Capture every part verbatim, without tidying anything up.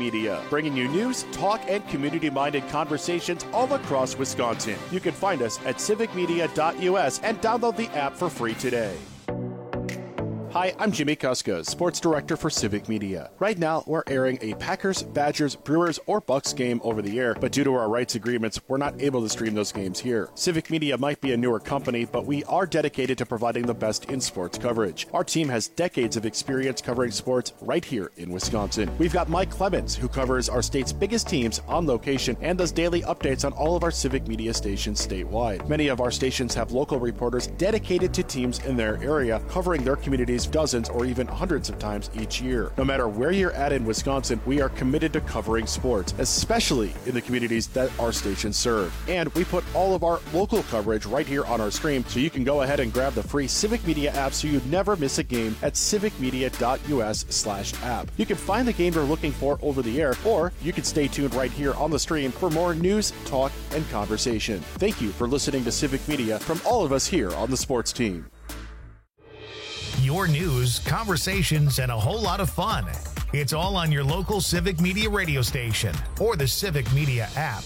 Media, bringing you news, talk, and community-minded conversations all across Wisconsin. You can find us at civic media dot U S and download the app for free today. Hi, I'm Jimmy Kuska, Sports Director for Civic Media. Right now, we're airing a Packers, Badgers, Brewers, or Bucks game over the air, but due to our rights agreements, we're not able to stream those games here. Civic Media might be a newer company, but we are dedicated to providing the best in sports coverage. Our team has decades of experience covering sports right here in Wisconsin. We've got Mike Clemens, who covers our state's biggest teams on location and does daily updates on all of our Civic Media stations statewide. Many of our stations have local reporters dedicated to teams in their area, covering their communities dozens or even hundreds of times each year. No matter where you're at in Wisconsin, we are committed to covering sports, especially in the communities that our stations serve. And we put all of our local coverage right here on our stream, so you can go ahead and grab the free Civic Media app so you never miss a game at civic media dot U S slash app. You can find the game you're looking for over the air, or you can stay tuned right here on the stream for more news, talk, and conversation. Thank you for listening to Civic Media from all of us here on the sports team. Your news, conversations, and a whole lot of fun. It's all on your local Civic Media radio station or the Civic Media app.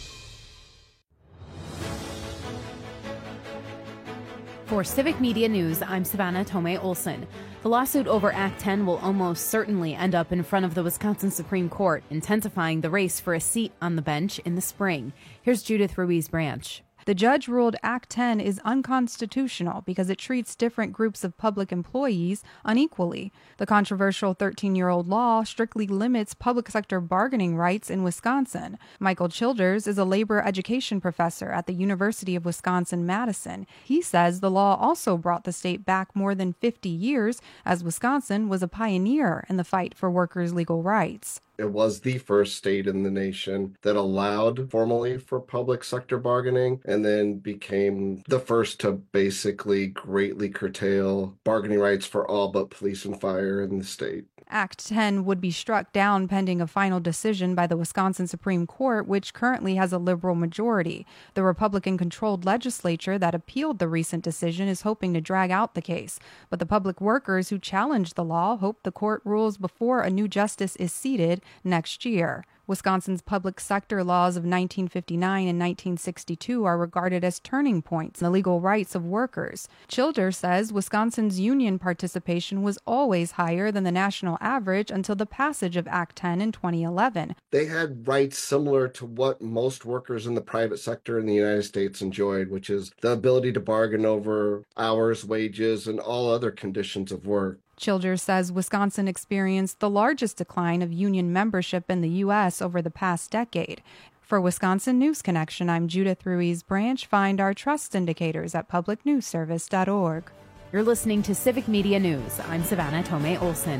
For Civic Media News, I'm Savannah Tomei Olson. The lawsuit over Act ten will almost certainly end up in front of the Wisconsin Supreme Court, intensifying the race for a seat on the bench in the spring. Here's Judith Ruiz-Branch. The judge ruled Act ten is unconstitutional because it treats different groups of public employees unequally. The controversial thirteen-year-old law strictly limits public sector bargaining rights in Wisconsin. Michael Childers is a labor education professor at the University of Wisconsin-Madison. He says the law also brought the state back more than fifty years, as Wisconsin was a pioneer in the fight for workers' legal rights. It was the first state in the nation that allowed formally for public sector bargaining, and then became the first to basically greatly curtail bargaining rights for all but police and fire in the state. Act ten would be struck down pending a final decision by the Wisconsin Supreme Court, which currently has a liberal majority. The Republican-controlled legislature that appealed the recent decision is hoping to drag out the case. But the public workers who challenged the law hope the court rules before a new justice is seated next year. Wisconsin's public sector laws of nineteen fifty-nine and nineteen sixty-two are regarded as turning points in the legal rights of workers. Childers says Wisconsin's union participation was always higher than the national average until the passage of Act ten in twenty eleven. They had rights similar to what most workers in the private sector in the United States enjoyed, which is the ability to bargain over hours, wages, and all other conditions of work. Childers says Wisconsin experienced the largest decline of union membership in the U S over the past decade. For Wisconsin News Connection, I'm Judith Ruiz-Branch. Find our trust indicators at public news service dot org. You're listening to Civic Media News. I'm Savannah Tomei Olson.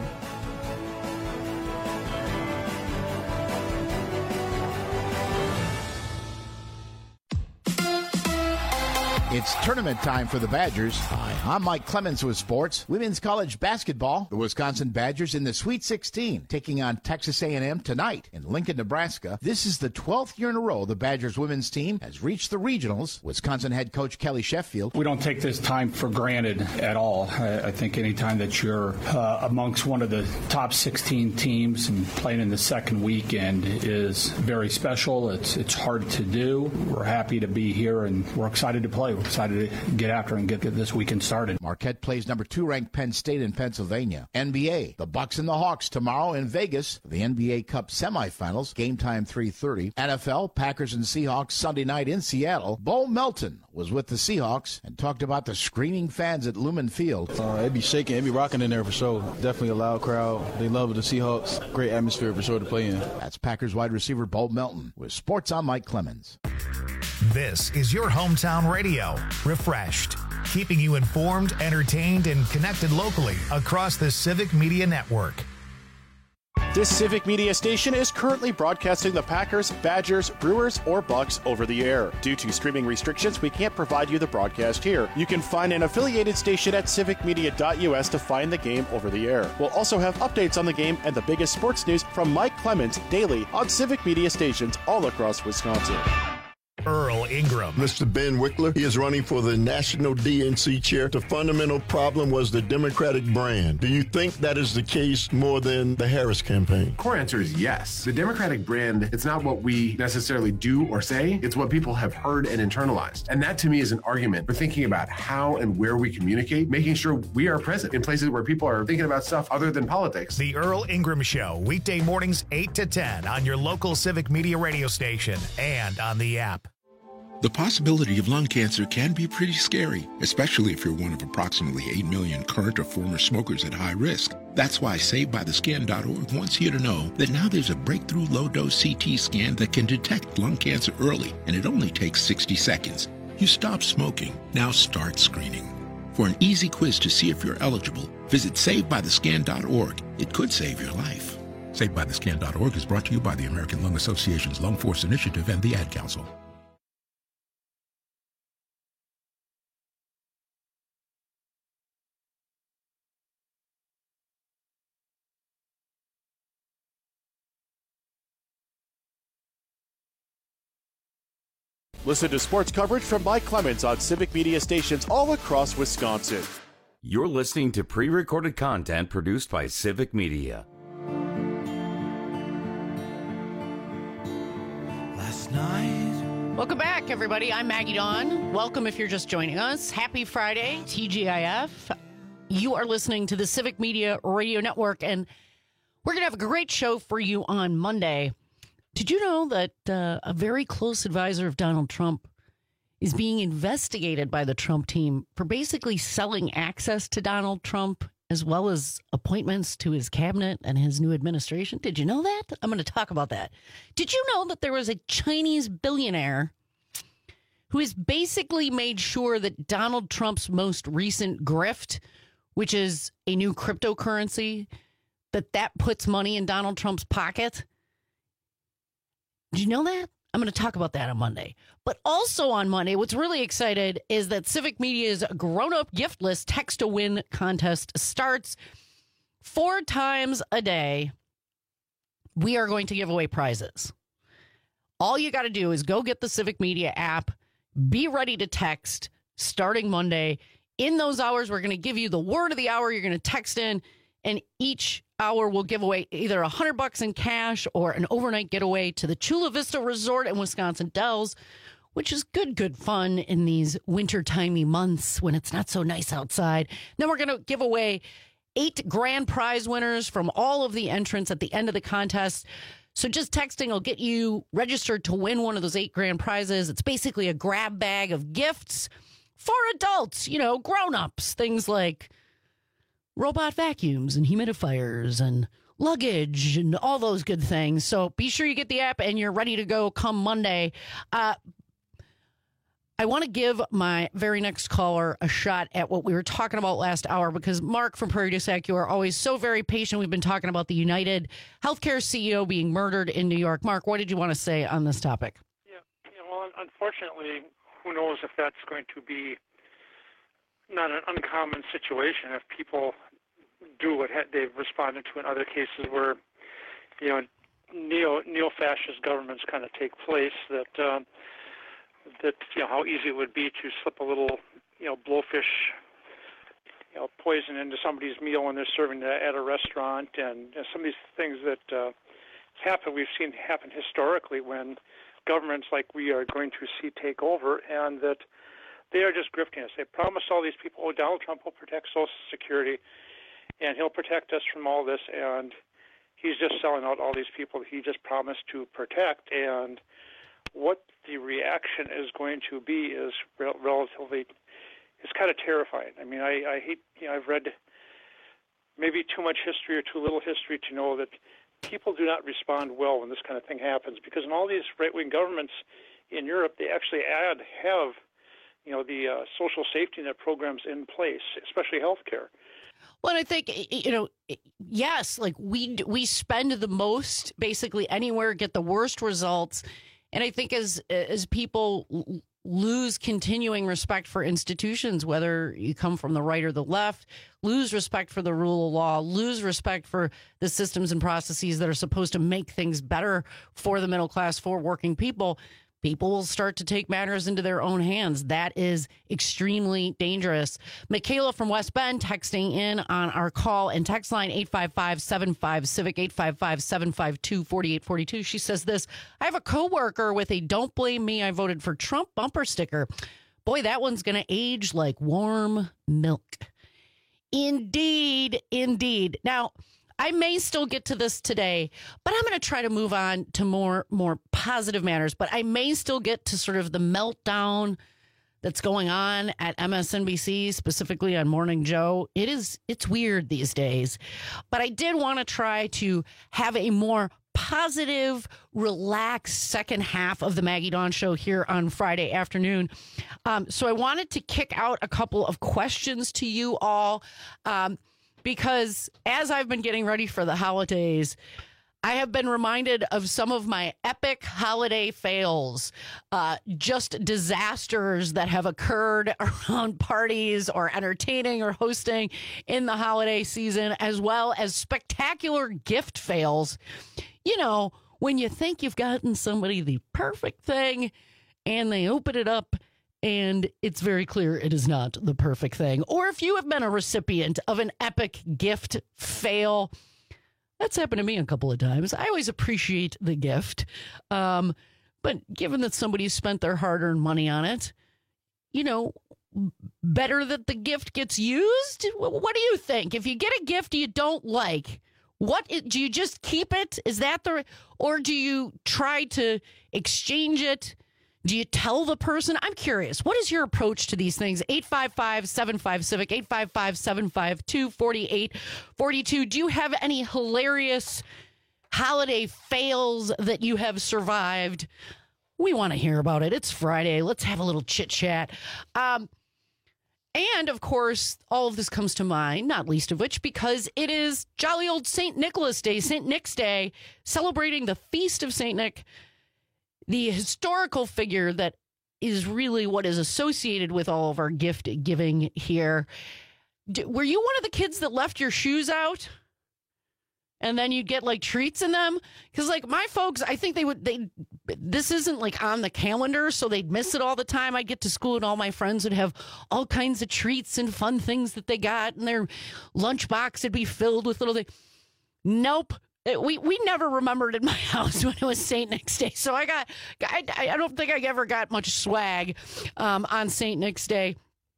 It's tournament time for the Badgers. Hi, I'm Mike Clemens with sports. Women's college basketball. The Wisconsin Badgers in the Sweet sixteen, taking on Texas A and M tonight in Lincoln, Nebraska. This is the twelfth year in a row the Badgers women's team has reached the regionals. Wisconsin head coach Kelly Sheffield. We don't take this time for granted at all. I, I think any time that you're uh, amongst one of the top sixteen teams and playing in the second weekend is very special. It's it's hard to do. We're happy to be here and we're excited to play. We're excited to get after and get this weekend started. Marquette plays number two ranked Penn State in Pennsylvania. N B A, the Bucks and the Hawks tomorrow in Vegas. The N B A Cup semifinals, game time three thirty. N F L, Packers and Seahawks Sunday night in Seattle. Bo Melton was with the Seahawks and talked about the screaming fans at Lumen Field. Uh, it'd be shaking, it'd be rocking in there for sure. Definitely a loud crowd. They love the Seahawks. Great atmosphere for sure to play in. That's Packers wide receiver Bo Melton with Sports on Mike Clemens. This is your hometown radio, refreshed, keeping you informed, entertained, and connected locally across the Civic Media Network. This Civic Media station is currently broadcasting the Packers, Badgers, Brewers, or Bucks over the air. Due to streaming restrictions, we can't provide you the broadcast here. You can find an affiliated station at civic media dot U S to find the game over the air. We'll also have updates on the game and the biggest sports news from Mike Clemens daily on Civic Media stations all across Wisconsin. Earl Earl Ingram. Mister Ben Wickler, he is running for the National D N C chair. The fundamental problem was the Democratic brand. Do you think that is the case more than the Harris campaign? Core answer is yes. The Democratic brand, it's not what we necessarily do or say, it's what people have heard and internalized. And that to me is an argument for thinking about how and where we communicate, making sure we are present in places where people are thinking about stuff other than politics. The Earl Ingram Show, weekday mornings eight to ten on your local Civic Media radio station and on the app. The possibility of lung cancer can be pretty scary, especially if you're one of approximately eight million current or former smokers at high risk. That's why Saved By The Scan dot org wants you to know that now there's a breakthrough low-dose C T scan that can detect lung cancer early, and it only takes sixty seconds. You stop smoking, now start screening. For an easy quiz to see if you're eligible, visit Saved By The Scan dot org. It could save your life. Saved By The Scan dot org is brought to you by the American Lung Association's Lung Force Initiative and the Ad Council. Listen to sports coverage from Mike Clemens on Civic Media stations all across Wisconsin. You're listening to pre-recorded content produced by Civic Media. Last night. Welcome back, everybody. I'm Maggie Dawn. Welcome if you're just joining us. Happy Friday, T G I F. You are listening to the Civic Media Radio Network, and we're going to have a great show for you on Monday. Did you know that uh, a very close advisor of Donald Trump is being investigated by the Trump team for basically selling access to Donald Trump as well as appointments to his cabinet and his new administration? Did you know that? I'm going to talk about that. Did you know that there was a Chinese billionaire who has basically made sure that Donald Trump's most recent grift, which is a new cryptocurrency, that that puts money in Donald Trump's pocket? Did you know that? I'm going to talk about that on Monday. But also on Monday, what's really excited is that Civic Media's grown-up gift list text to win contest starts four times a day. We are going to give away prizes. All you got to do is go get the Civic Media app, be ready to text starting Monday. In those hours, we're going to give you the word of the hour. You're going to text in, and each hour will give away either a hundred bucks in cash or an overnight getaway to the Chula Vista Resort in Wisconsin Dells, which is good, good fun in these winter-timey months when it's not so nice outside. Then we're going to give away eight grand prize winners from all of the entrants at the end of the contest. So just texting will get you registered to win one of those eight grand prizes. It's basically a grab bag of gifts for adults, you know, grown-ups, things like robot vacuums and humidifiers and luggage and all those good things. So be sure you get the app and you're ready to go come Monday. Uh, I want to give my very next caller a shot at what we were talking about last hour, because Mark from Prairie du Sac, you are always so very patient. We've been talking about the United Healthcare C E O being murdered in New York. Mark, what did you want to say on this topic? Yeah, yeah well, unfortunately, who knows if that's going to be not an uncommon situation if people do what they've responded to in other cases where, you know, neo neo-fascist governments kind of take place. That um, that you know how easy it would be to slip a little, you know, blowfish, you know, poison into somebody's meal when they're serving it at a restaurant, and you know, some of these things that uh, happen. We've seen happen historically when governments like we are going to see take over, and that they are just grifting us. They promise all these people, oh, Donald Trump will protect Social Security, and he'll protect us from all this, and he's just selling out all these people that he just promised to protect. And what the reaction is going to be is re- relatively, it's kind of terrifying. I mean, I, I hate, you know, I've read maybe too much history or too little history to know that people do not respond well when this kind of thing happens, because in all these right-wing governments in Europe, they actually add, have, you know, the uh, social safety net programs in place, especially healthcare. Well, and I think, you know, yes, like we we spend the most basically anywhere, get the worst results. And I think as as people lose continuing respect for institutions, whether you come from the right or the left, lose respect for the rule of law, lose respect for the systems and processes that are supposed to make things better for the middle class, for working people, people will start to take matters into their own hands. That is extremely dangerous. Michaela from West Bend texting in on our call and text line eight five five, seven five, civic, eight five five, seven five two, four eight four two. She says this: I have a coworker with a "Don't blame me, I voted for Trump" bumper sticker. Boy, that one's going to age like warm milk. Indeed, indeed. Now, I may still get to this today, but I'm going to try to move on to more more positive matters. But I may still get to sort of the meltdown that's going on at M S N B C, specifically on Morning Joe. It is it's weird these days. But I did want to try to have a more positive, relaxed second half of the Maggie Dawn Show here on Friday afternoon. Um, so I wanted to kick out a couple of questions to you all. Um, Because as I've been getting ready for the holidays, I have been reminded of some of my epic holiday fails, uh, just disasters that have occurred around parties or entertaining or hosting in the holiday season, as well as spectacular gift fails. You know, when you think you've gotten somebody the perfect thing and they open it up and it's very clear it is not the perfect thing. Or if you have been a recipient of an epic gift fail, that's happened to me a couple of times. I always appreciate the gift. Um, but given that somebody spent their hard-earned money on it, you know, better that the gift gets used? What do you think? If you get a gift you don't like, what do you just keep it? Is that the, or do you try to exchange it? Do you tell the person? I'm curious. What is your approach to these things? eight five five, seven five, civic, eight five five, seven five two, four eight four two. Do you have any hilarious holiday fails that you have survived? We want to hear about it. It's Friday. Let's have a little chit chat. Um, and of course, all of this comes to mind, not least of which because it is jolly old Saint Nicholas Day, Saint Nick's Day, celebrating the feast of Saint Nick, the historical figure that is really what is associated with all of our gift giving here. Were you one of the kids that left your shoes out and then you'd get like treats in them? Because like my folks, I think they would, they, this isn't like on the calendar, so they'd miss it all the time. I'd get to school and all my friends would have all kinds of treats and fun things that they got, and their lunchbox would be filled with little things. Nope. We we never remembered in my house when it was Saint Nick's Day. So I got, I, I don't think I ever got much swag um, on Saint Nick's Day.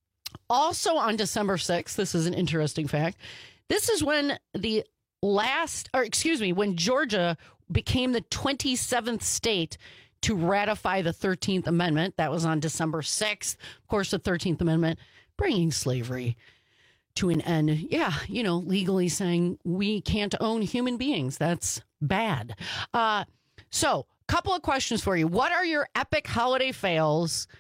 Also on December sixth, this is an interesting fact. This is when the last, or excuse me, when Georgia became the twenty-seventh state to ratify the thirteenth Amendment. That was on December sixth. Of course, the thirteenth Amendment bringing slavery to an end. Yeah, you know, legally saying we can't own human beings. That's bad. Uh, so, couple of questions for you. What are your epic holiday fails?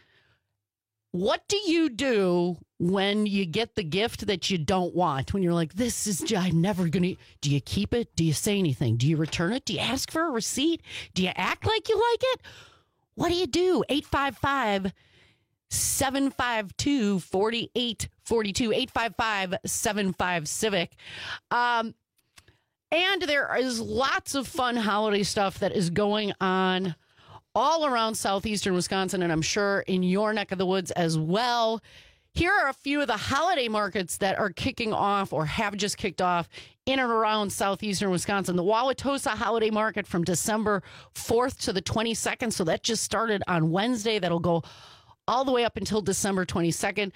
What do you do when you get the gift that you don't want? When you're like, this is, I'm never going to, do you keep it? Do you say anything? Do you return it? Do you ask for a receipt? Do you act like you like it? What do you do? eight five five, seven five two, four eight four two, eight five five, seven five, civic. Um, and there is lots of fun holiday stuff that is going on all around southeastern Wisconsin, and I'm sure in your neck of the woods as well. Here are a few of the holiday markets that are kicking off or have just kicked off in and around southeastern Wisconsin. The Wauwatosa Holiday Market from December fourth to the twenty-second. So that just started on Wednesday. That'll go all the way up until December twenty-second.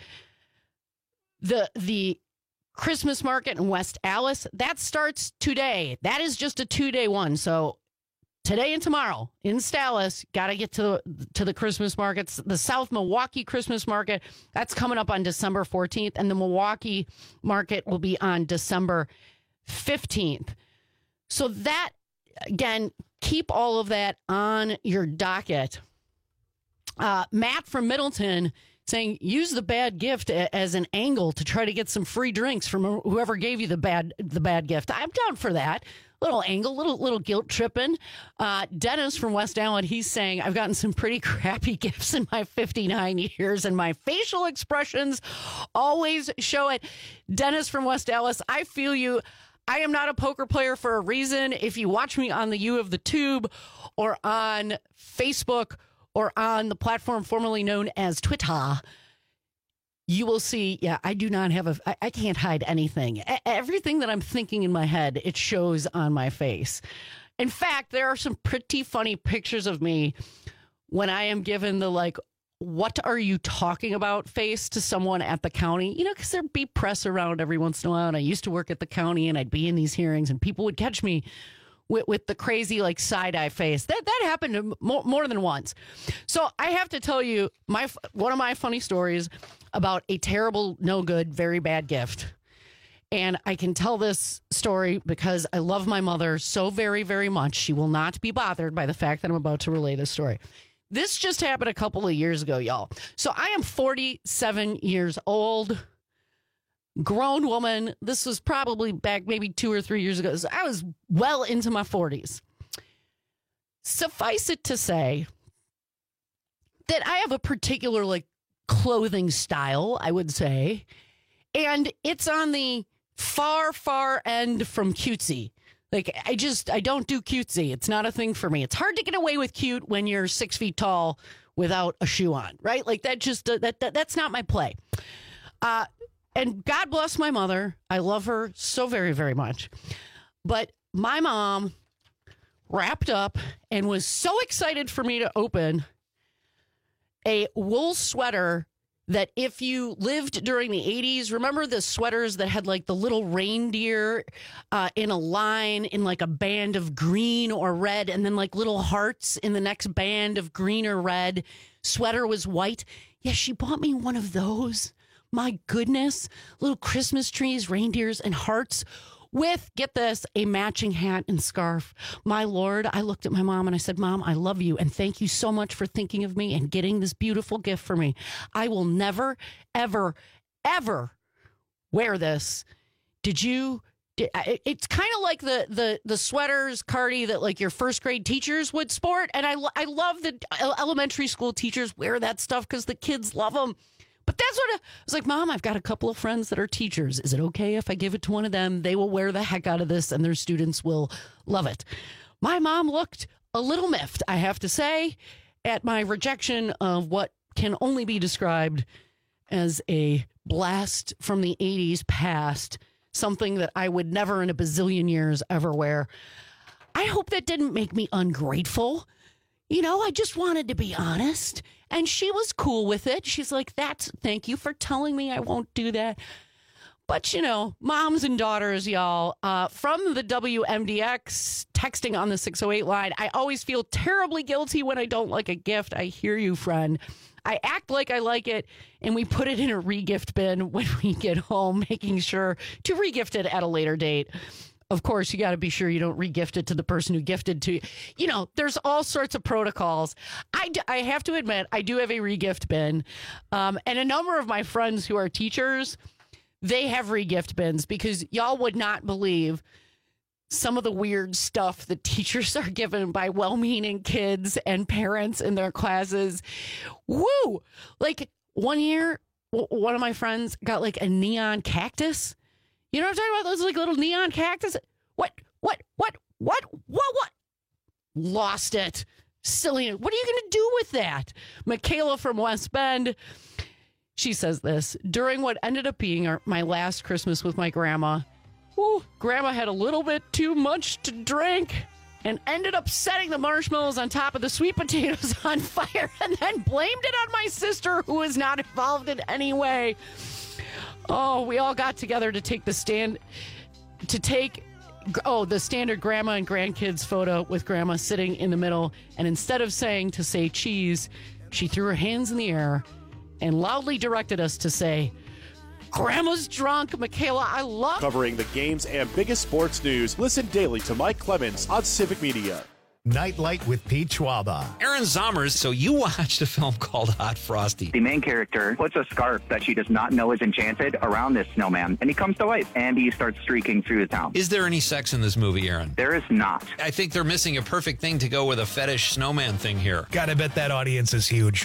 The the Christmas market in West Allis, that starts today. That is just a two-day one. So today and tomorrow in Stallis, got to get to, to the Christmas markets. The South Milwaukee Christmas market, that's coming up on December fourteenth. And the Milwaukee market will be on December fifteenth. So that, again, keep all of that on your docket. Uh, Matt from Middleton saying, use the bad gift as an angle to try to get some free drinks from whoever gave you the bad the bad gift. I'm down for that. Little angle, little little guilt tripping. Uh, Dennis from West Allen, he's saying, I've gotten some pretty crappy gifts in my fifty-nine years, and my facial expressions always show it. Dennis from West Allis, I feel you. I am not a poker player for a reason. If you watch me on the U of the Tube or on Facebook or on the platform formerly known as Twitter, you will see, yeah, I do not have a, I, I can't hide anything. A- everything that I'm thinking in my head, it shows on my face. In fact, there are some pretty funny pictures of me when I am given the, like, what are you talking about face to someone at the county, you know, because there'd be press around every once in a while. And I used to work at the county and I'd be in these hearings and people would catch me with, with the crazy, like, side eye face. That that happened more, more than once. So I have to tell you my one of my funny stories about a terrible, no good, very bad gift. And I can tell this story because I love my mother so very, very much. She will not be bothered by the fact that I'm about to relay this story. This just happened a couple of years ago, y'all. So I am forty-seven years old, grown woman. This was probably back maybe two or three years ago. So I was well into my forties. Suffice it to say that I have a particular, like, clothing style, I would say. And it's on the far, far end from cutesy. Like, I just, I don't do cutesy. It's not a thing for me. It's hard to get away with cute when you're six feet tall without a shoe on, right? Like, that just, uh, that, that that's not my play. Uh, and God bless my mother. I love her so very, very much. But my mom wrapped up and was so excited for me to open a wool sweater that if you lived during the eighties, remember the sweaters that had, like, the little reindeer uh, in a line in, like, a band of green or red, and then, like, little hearts in the next band of green or red. Sweater was white. Yeah, she bought me one of those. My goodness. Little Christmas trees, reindeers, and hearts with, get this, a matching hat and scarf. My Lord, I looked at my mom and I said, Mom, I love you. And thank you so much for thinking of me and getting this beautiful gift for me. I will never, ever, ever wear this. Did you? Did, it's kind of like the, the, the sweaters, Cardi, that, like, your first grade teachers would sport. And I, I love that elementary school teachers wear that stuff because the kids love them. But that's what I was like, Mom, I've got a couple of friends that are teachers. Is it okay if I give it to one of them? They will wear the heck out of this and their students will love it. My mom looked a little miffed, I have to say, at my rejection of what can only be described as a blast from the eighties past, something that I would never in a bazillion years ever wear. I hope that didn't make me ungrateful. You know, I just wanted to be honest. And she was cool with it. She's like, that's, thank you for telling me I won't do that. But, you know, moms and daughters, y'all, uh, from the W M D X texting on the six oh eight line, I always feel terribly guilty when I don't like a gift. I hear you, friend. I act like I like it, and we put it in a re-gift bin when we get home, making sure to re-gift it at a later date. Of course, you got to be sure you don't re-gift it to the person who gifted to you. You know, there's all sorts of protocols. I, d- I have to admit, I do have a re-gift bin. Um, and a number of my friends who are teachers, they have re-gift bins because y'all would not believe some of the weird stuff that teachers are given by well-meaning kids and parents in their classes. Woo! Like, one year, w- one of my friends got, like, a neon cactus. You know what I'm talking about? Those, like, little neon cactus. What, what, what, what, what, what? Lost it. Silly. What are you going to do with that? Michaela from West Bend, she says this. During what ended up being our, my last Christmas with my grandma, whew, grandma had a little bit too much to drink and ended up setting the marshmallows on top of the sweet potatoes on fire and then blamed it on my sister, who was not involved in any way. Oh, we all got together to take the stand, to take, oh, the standard grandma and grandkids photo with grandma sitting in the middle. And instead of saying to say cheese, she threw her hands in the air and loudly directed us to say, Grandma's drunk. Michaela, I love. Covering the games and biggest sports news. Listen daily to Mike Clemens on Civic Media. Nightlight with Pete Schwaba. Aaron Zommers, so you watched a film called Hot Frosty. The main character puts a scarf that she does not know is enchanted around this snowman, and he comes to life, and he starts streaking through the town. Is there any sex in this movie, Aaron? There is not. I think they're missing a perfect thing to go with a fetish snowman thing here. Gotta bet that audience is huge.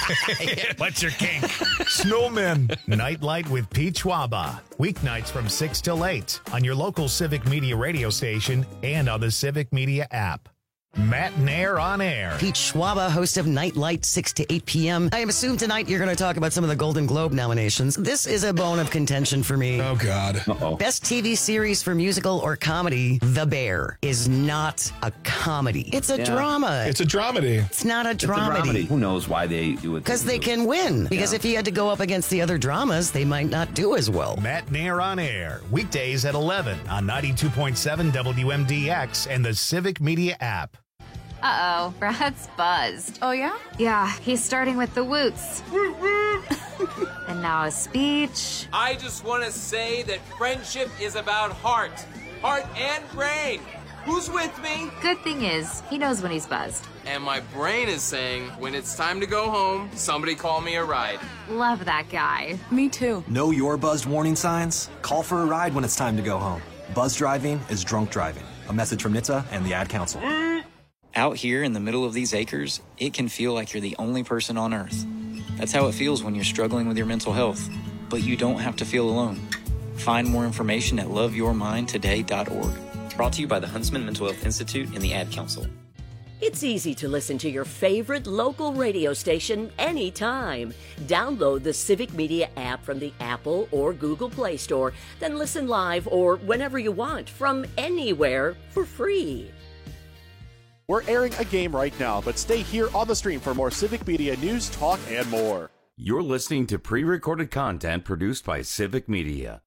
What's your kink? Snowmen. Nightlight with Pete Schwaba. Weeknights from six till eight on your local Civic Media radio station and on the Civic Media app. Matt Nair on air. Pete Schwaba, host of Nightlight, six to eight p.m. I assume tonight you're going to talk about some of the Golden Globe nominations. This is a bone of contention for me. Oh, God. Uh-oh. Best T V series for musical or comedy, The Bear, is not a comedy. It's a Yeah. drama. It's a dramedy. It's not a It's a dramedy. dramedy. Who knows why they do it? Because they can win. Because Yeah. if he had to go up against the other dramas, they might not do as well. Matt Nair on air. Weekdays at eleven on ninety-two point seven W M D X and the Civic Media app. Uh-oh, Brad's buzzed. Oh, yeah? Yeah, he's starting with the woots. And now a speech. I just want to say that friendship is about heart. Heart and brain. Who's with me? Good thing is, he knows when he's buzzed. And my brain is saying, when it's time to go home, somebody call me a ride. Love that guy. Me too. Know your buzzed warning signs? Call for a ride when it's time to go home. Buzz driving is drunk driving. A message from N H T S A and the Ad Council. Out here in the middle of these acres, it can feel like you're the only person on Earth. That's how it feels when you're struggling with your mental health. But you don't have to feel alone. Find more information at love your mind today dot org. Brought to you by the Huntsman Mental Health Institute and the Ad Council. It's easy to listen to your favorite local radio station anytime. Download the Civic Media app from the Apple or Google Play Store, then listen live or whenever you want from anywhere for free. We're airing a game right now, but stay here on the stream for more Civic Media news, talk, and more. You're listening to pre-recorded content produced by Civic Media.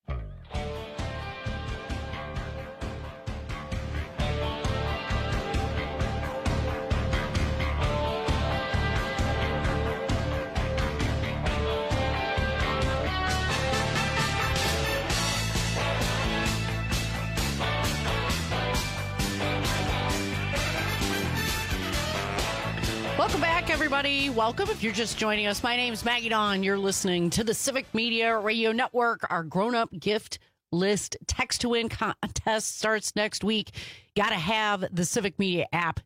Welcome back, everybody. Welcome if you're just joining us. My name's Maggie Dawn. You're listening to the Civic Media Radio Network. Our grown-up gift list text to win contest starts next week. Got to have the Civic Media app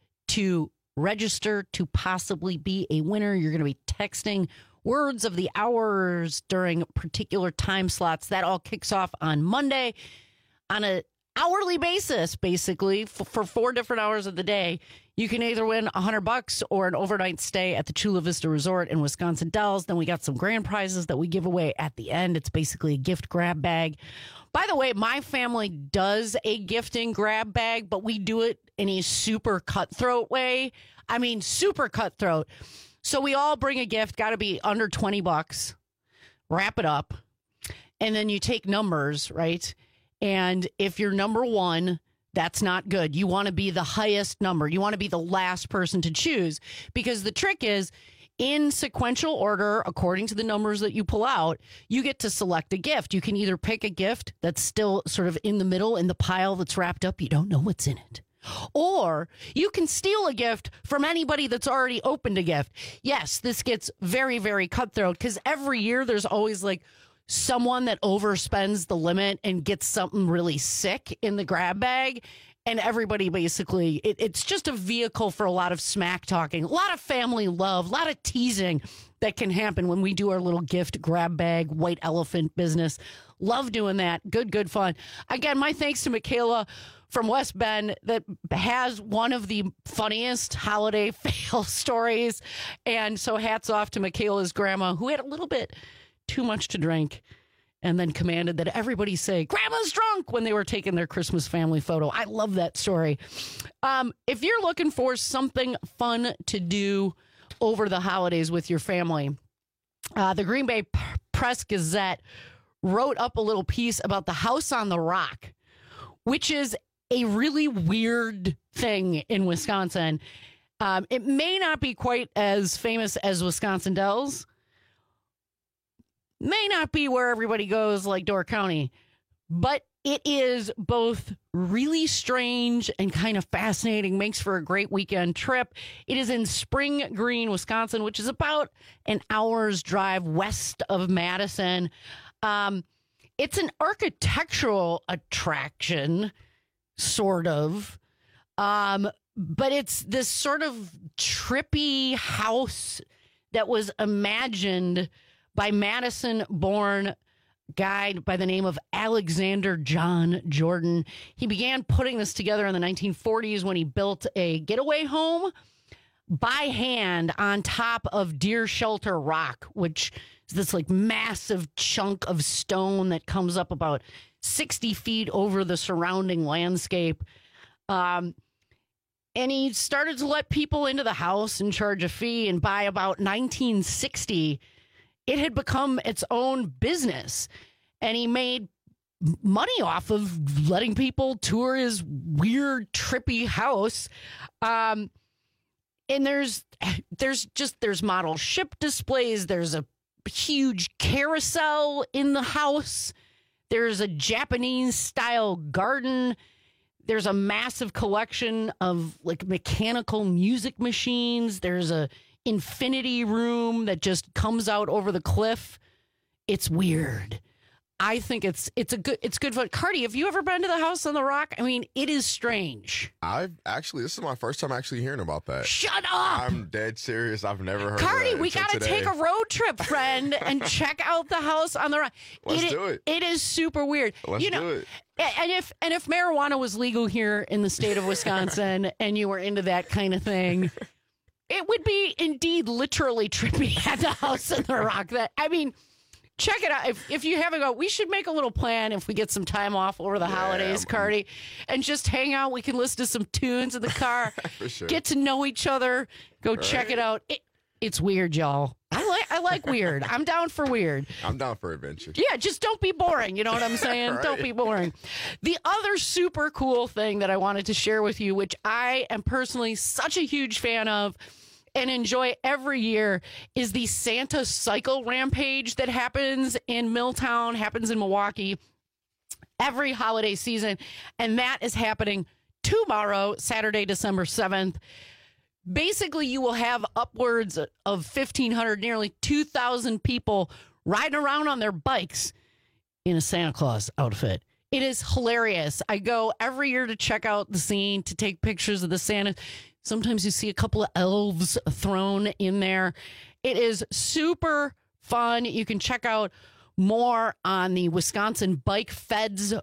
to register to possibly be a winner. You're going to be texting words of the hours during particular time slots. That all kicks off on Monday on a hourly basis, basically, for, for four different hours of the day. You can either win a hundred bucks or an overnight stay at the Chula Vista Resort in Wisconsin Dells. Then we got some grand prizes that we give away at the end. It's basically a gift grab bag. By the way, my family does a gifting grab bag, but we do it in a super cutthroat way. I mean, super cutthroat. So we all bring a gift, got to be under twenty bucks, wrap it up, and then you take numbers, right? And if you're number one, that's not good. You want to be the highest number. You want to be the last person to choose, because the trick is, in sequential order, according to the numbers that you pull out, you get to select a gift. You can either pick a gift that's still sort of in the middle in the pile that's wrapped up. You don't know what's in it. Or you can steal a gift from anybody that's already opened a gift. Yes, this gets very, very cutthroat, because every year there's always like someone that overspends the limit and gets something really sick in the grab bag. And everybody basically, it, it's just a vehicle for a lot of smack talking, a lot of family love, a lot of teasing that can happen when we do our little gift grab bag, white elephant business. Love doing that. Good, good fun. Again, my thanks to Michaela from West Bend that has one of the funniest holiday fail stories. And so hats off to Michaela's grandma, who had a little bit too much to drink and then commanded that everybody say, "Grandma's drunk," when they were taking their Christmas family photo. I love that story. Um, if you're looking for something fun to do over the holidays with your family, uh, the Green Bay Press Gazette wrote up a little piece about the House on the Rock, which is a really weird thing in Wisconsin. Um, it may not be quite as famous as Wisconsin Dells, may not be where everybody goes like Door County, but it is both really strange and kind of fascinating, makes for a great weekend trip. It is in Spring Green, Wisconsin, which is about an hour's drive west of Madison. Um, it's an architectural attraction, sort of, um, but it's this sort of trippy house that was imagined by Madison-born guy by the name of Alexander John Jordan. He began putting this together in the nineteen forties when he built a getaway home by hand on top of Deer Shelter Rock, which is this like massive chunk of stone that comes up about sixty feet over the surrounding landscape. Um, and he started to let people into the house and charge a fee. And by about nineteen sixty, it had become its own business. And he made money off of letting people tour his weird, trippy house. Um, and there's there's just there's model ship displays. There's a huge carousel in the house. There's a Japanese style garden. There's a massive collection of like mechanical music machines. There's a infinity room that just comes out over the cliff. It's weird. I think it's it's a good it's good fun. Cardi, have you ever been to the House on the Rock? I mean, it is strange. I've actually this is my first time actually hearing about that. Shut up! I'm dead serious. I've never heard Cardi, of that we gotta today. take a road trip, friend, and check out the House on the Rock. Let's it, do it. It is super weird. Let's you know, do it. And if and if marijuana was legal here in the state of Wisconsin and you were into that kind of thing, it would be indeed literally trippy at the House on the Rock. That I mean, check it out. If if you haven't go, we should make a little plan if we get some time off over the Yeah, holidays, Cardi, and just hang out. We can listen to some tunes in the car, For sure. get to know each other, go check Right. it out. It, it's weird, y'all. I like I like weird. I'm down for weird. I'm down for adventure. Yeah, just don't be boring. You know what I'm saying? Right. Don't be boring. The other super cool thing that I wanted to share with you, which I am personally such a huge fan of and enjoy every year, is the Santa Cycle Rampage that happens in Milltown, happens in Milwaukee every holiday season. And that is happening tomorrow, Saturday, December seventh. Basically, you will have upwards of fifteen hundred, nearly two thousand people riding around on their bikes in a Santa Claus outfit. It is hilarious. I go every year to check out the scene, to take pictures of the Santa. Sometimes you see a couple of elves thrown in there. It is super fun. You can check out more on the Wisconsin Bike Feds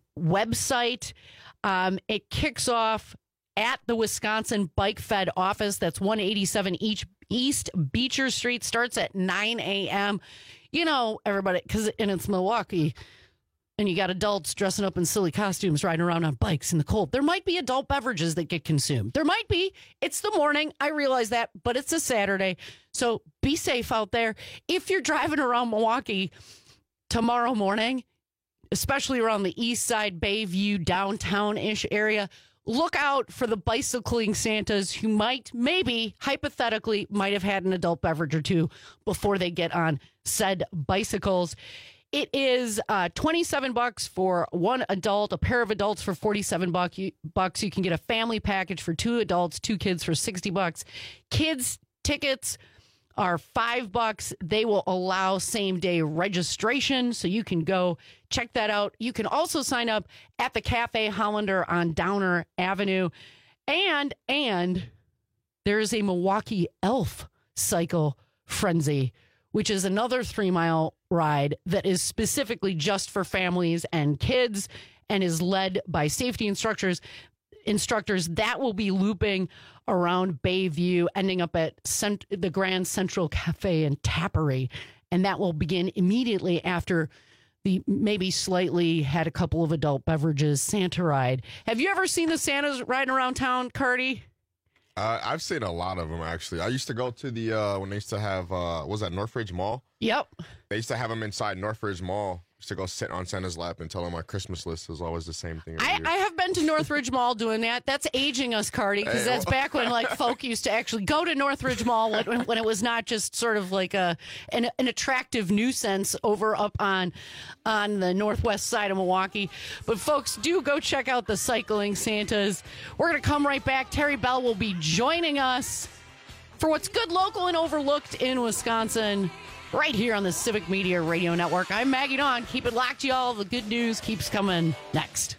website. Um, it kicks off at the Wisconsin Bike Fed office. That's one eighty-seven East Beecher Street. Starts at nine a.m. You know, everybody, because and it's Milwaukee, and you got adults dressing up in silly costumes riding around on bikes in the cold. There might be adult beverages that get consumed. There might be. It's the morning. I realize that, but it's a Saturday. So be safe out there. If you're driving around Milwaukee tomorrow morning, especially around the east side, Bayview, downtown-ish area, look out for the bicycling Santas who might, maybe, hypothetically, might have had an adult beverage or two before they get on said bicycles. It is uh, twenty-seven bucks for one adult, a pair of adults for forty-seven bucks. You, bucks. You can get a family package for two adults, two kids for sixty bucks. Kids tickets are five bucks. They will allow same day registration, so you can go check that out. You can also sign up at the Cafe Hollander on Downer Avenue. And, and there's a Milwaukee Elf Cycle Frenzy, which is another three mile ride that is specifically just for families and kids and is led by safety instructors. Instructors that will be looping around Bayview, ending up at Cent- the Grand Central Cafe and Tappery. And that will begin immediately after the maybe slightly had a couple of adult beverages Santa ride. Have you ever seen the Santas riding around town, Cardi? Uh, I've seen a lot of them, actually. I used to go to the, uh, when they used to have, uh, what was that, Northridge Mall? Yep. They used to have them inside Northridge Mall. I used to go sit on Santa's lap and tell him my Christmas list was always the same thing. I, I have been to Northridge Mall doing that. That's aging us, Cardi, because Hey, that's well- back when like folk used to actually go to Northridge Mall when, when it was not just sort of like a an, an attractive nuisance over up on on the northwest side of Milwaukee. But folks, do go check out the Cycling Santas. We're going to come right back. Terry Bell will be joining us for what's good, local, and overlooked in Wisconsin, right here on the Civic Media Radio Network. I'm Maggie Dawn. Keep it locked, y'all. The good news keeps coming next.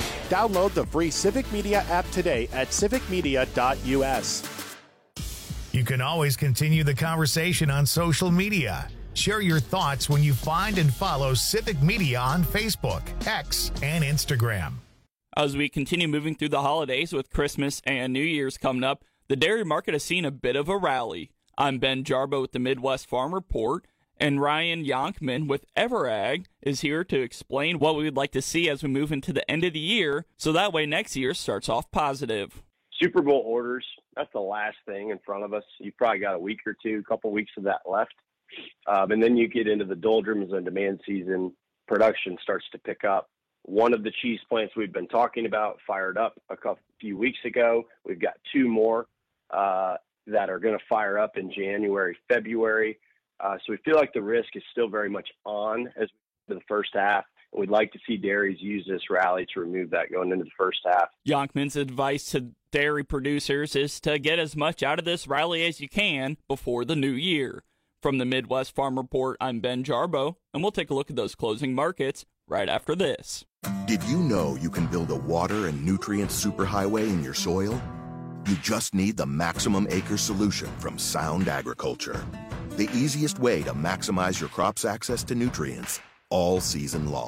Download the free Civic Media app today at civic media dot u s. You can always continue the conversation on social media. Share your thoughts when you find and follow Civic Media on Facebook, X, and Instagram. As we continue moving through the holidays with Christmas and New Year's coming up, the dairy market has seen a bit of a rally. I'm Ben Jarbo with the Midwest Farm Report, and Ryan Yonkman with Everag is here to explain what we would like to see as we move into the end of the year, so that way next year starts off positive. Super Bowl orders, that's the last thing in front of us. You've probably got a week or two, a couple weeks of that left. Um, and then you get into the doldrums and demand season. Production starts to pick up. One of the cheese plants we've been talking about fired up a couple few weeks ago. We've got two more uh, that are going to fire up in January, February. Uh, so we feel like the risk is still very much on as we go to the first half. And we'd like to see dairies use this rally to remove that going into the first half. Yonkman's advice to dairy producers is to get as much out of this rally as you can before the new year. From the Midwest Farm Report, I'm Ben Jarbo, and we'll take a look at those closing markets right after this. Did you know you can build a water and nutrient superhighway in your soil? You just need the Maximum Acres solution from Sound Agriculture. The easiest way to maximize your crop's access to nutrients all season long.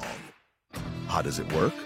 How does it work?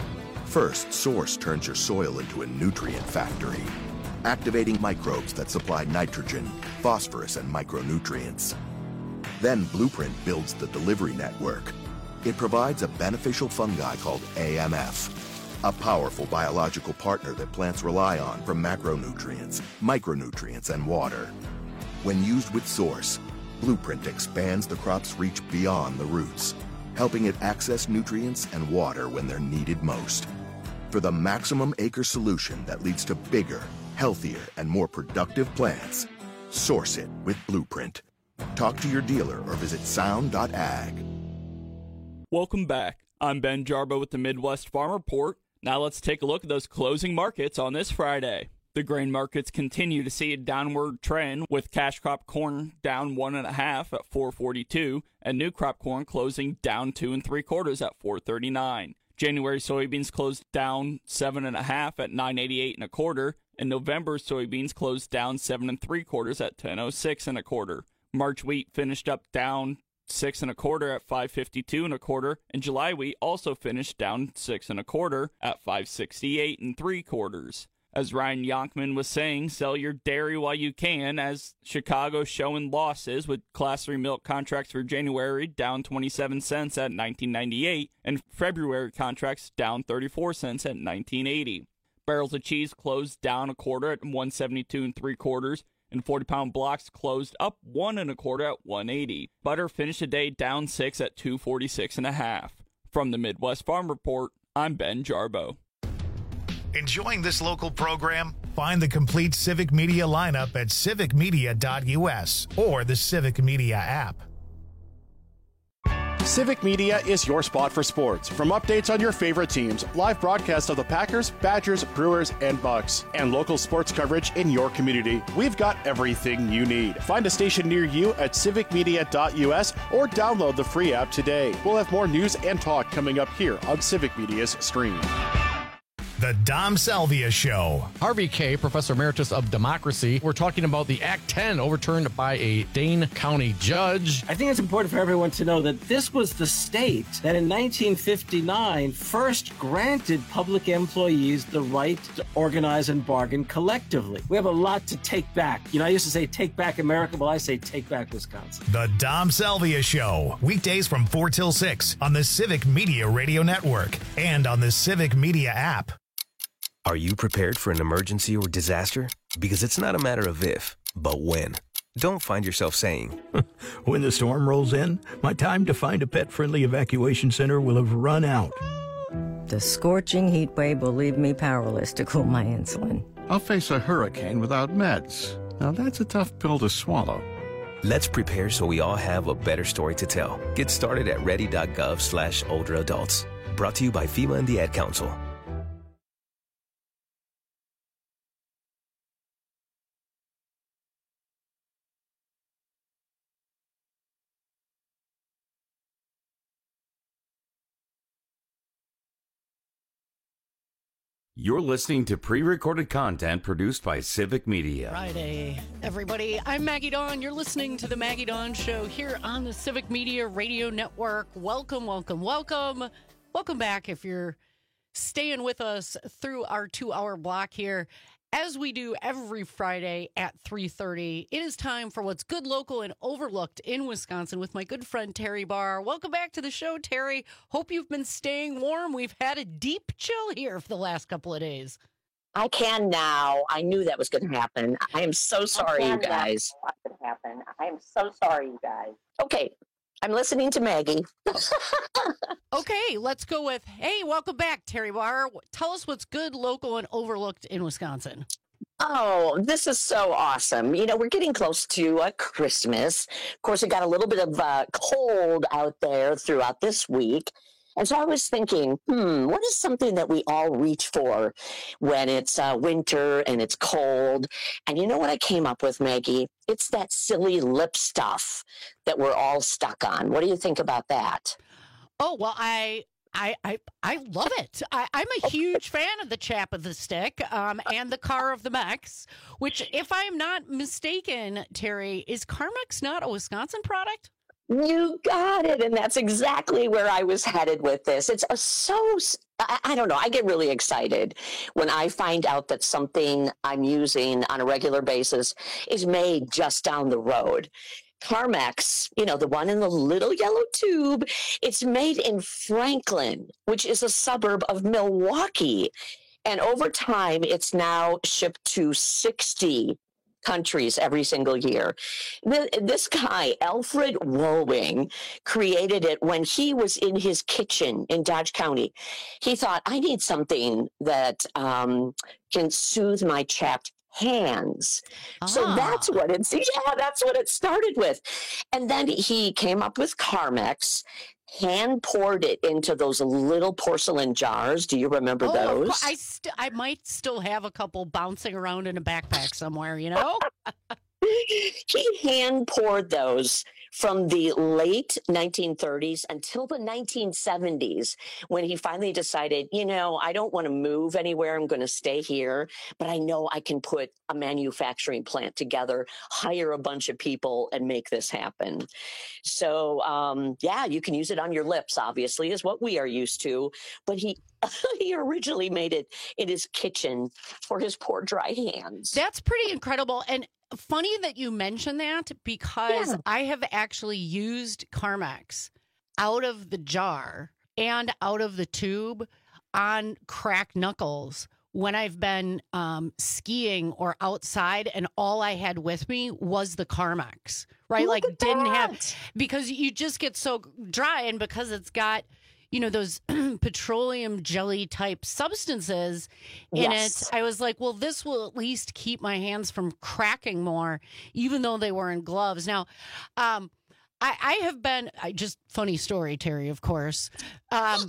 First, Source turns your soil into a nutrient factory, activating microbes that supply nitrogen, phosphorus, and micronutrients. Then Blueprint builds the delivery network. It provides a beneficial fungi called A M F, a powerful biological partner that plants rely on for macronutrients, micronutrients, and water. When used with Source, Blueprint expands the crop's reach beyond the roots, helping it access nutrients and water when they're needed most. For the Maximum Acre solution that leads to bigger, healthier, and more productive plants, source it with Blueprint. Talk to your dealer or visit sound dot ag. Welcome back. I'm Ben Jarbo with the Midwest Farm Report. Now let's take a look at those closing markets on this Friday. The grain markets continue to see a downward trend, with cash crop corn down one and a half at four forty-two, and new crop corn closing down two and three quarters at four thirty-nine. January soybeans closed down seven and a half at nine eighty-eight and a quarter, and November soybeans closed down seven and three quarters at ten oh six and a quarter. March wheat finished up down six and a quarter at five fifty-two and a quarter, and July wheat also finished down six and a quarter at five sixty-eight and three quarters. As Ryan Yonkman was saying, sell your dairy while you can, as Chicago's showing losses, with Class three milk contracts for January down twenty-seven cents at nineteen ninety-eight, and February contracts down thirty-four cents at nineteen eighty. Barrels of cheese closed down a quarter at one seventy-two and three quarters, and forty-pound blocks closed up one and a quarter at one eighty. Butter finished the day down six at two forty-six and a half. From the Midwest Farm Report, I'm Ben Jarbo. Enjoying this local program? Find the complete Civic Media lineup at civic media dot u s or the Civic Media app. Civic Media is your spot for sports. From updates on your favorite teams, live broadcasts of the Packers, Badgers, Brewers, and Bucks, and local sports coverage in your community, we've got everything you need. Find a station near you at civic media dot u s or download the free app today. We'll have more news and talk coming up here on Civic Media's stream. The Dom Salvia Show. Harvey Kaye, Professor Emeritus of Democracy. We're talking about the Act ten overturned by a Dane County judge. I think it's important for everyone to know that this was the state that in nineteen fifty-nine first granted public employees the right to organize and bargain collectively. We have a lot to take back. You know, I used to say take back America. Well, I say take back Wisconsin. The Dom Salvia Show. Weekdays from four till six on the Civic Media Radio Network and on the Civic Media app. Are you prepared for an emergency or disaster? Because it's not a matter of if, but when. Don't find yourself saying, when the storm rolls in, my time to find a pet-friendly evacuation center will have run out. The scorching heat wave will leave me powerless to cool my insulin. I'll face a hurricane without meds. Now that's a tough pill to swallow. Let's prepare so we all have a better story to tell. Get started at ready dot gov slash older adults. Brought to you by FEMA and the Ad Council. You're listening to pre-recorded content produced by Civic Media. Friday, everybody. I'm Maggie Dawn. You're listening to the Maggie Dawn Show here on the Civic Media Radio Network. Welcome, welcome, welcome. Welcome back if you're staying with us through our two-hour block here. As we do every Friday at three thirty, it is time for what's good, local, and overlooked in Wisconsin with my good friend Terry Barr. Welcome back to the show, Terry. Hope you've been staying warm. We've had a deep chill here for the last couple of days. I can now. I knew that was going to happen. I am so sorry, you guys. Happen. I am so sorry, you guys. Okay, I'm listening to Maggie. Okay, let's go with, hey, welcome back, Terry Barr. Tell us what's good, local, and overlooked in Wisconsin. Oh, this is so awesome. You know, we're getting close to uh, Christmas. Of course, it got a little bit of uh, cold out there throughout this week. And so I was thinking, hmm, what is something that we all reach for when it's uh, winter and it's cold? And you know what I came up with, Maggie? It's that silly lip stuff that we're all stuck on. What do you think about that? Oh, well, I I I, I love it. I, I'm a huge fan of the Chap of the Stick um, and the Car of the Mex, which, if I'm not mistaken, Terry, is Carmex not a Wisconsin product? You got it. And that's exactly where I was headed with this. It's a so, I, I don't know, I get really excited when I find out that something I'm using on a regular basis is made just down the road. Carmex, you know, the one in the little yellow tube, it's made in Franklin, which is a suburb of Milwaukee. And over time, it's now shipped to sixty countries every single year. This guy, Alfred Wollwing, created it when he was in his kitchen in Dodge County. He thought, I need something that um, can soothe my chapped hands. Ah. So that's what it's, yeah, that's what it started with. And then he came up with Carmex, hand poured it into those little porcelain jars. Do you remember oh, those? I st- I might still have a couple bouncing around in a backpack somewhere, you know? He hand poured those from the late nineteen thirties until the nineteen seventies, when he finally decided, you know, I don't want to move anywhere. I'm going to stay here, but I know I can put a manufacturing plant together, hire a bunch of people, and make this happen. So, um, yeah, you can use it on your lips, obviously, is what we are used to. But he he originally made it in his kitchen for his poor dry hands. That's pretty incredible. And funny that you mention that, because yeah. I have actually used Carmex out of the jar and out of the tube on cracked knuckles when I've been um, skiing or outside, and all I had with me was the Carmex, right? Look like didn't that. have, because you just get so dry, and because it's got, you know, those petroleum jelly type substances in Yes. it. I was like, well, this will at least keep my hands from cracking more, even though they were in gloves. Now, um, I, I have been, I just funny story, Terry, of course. Um,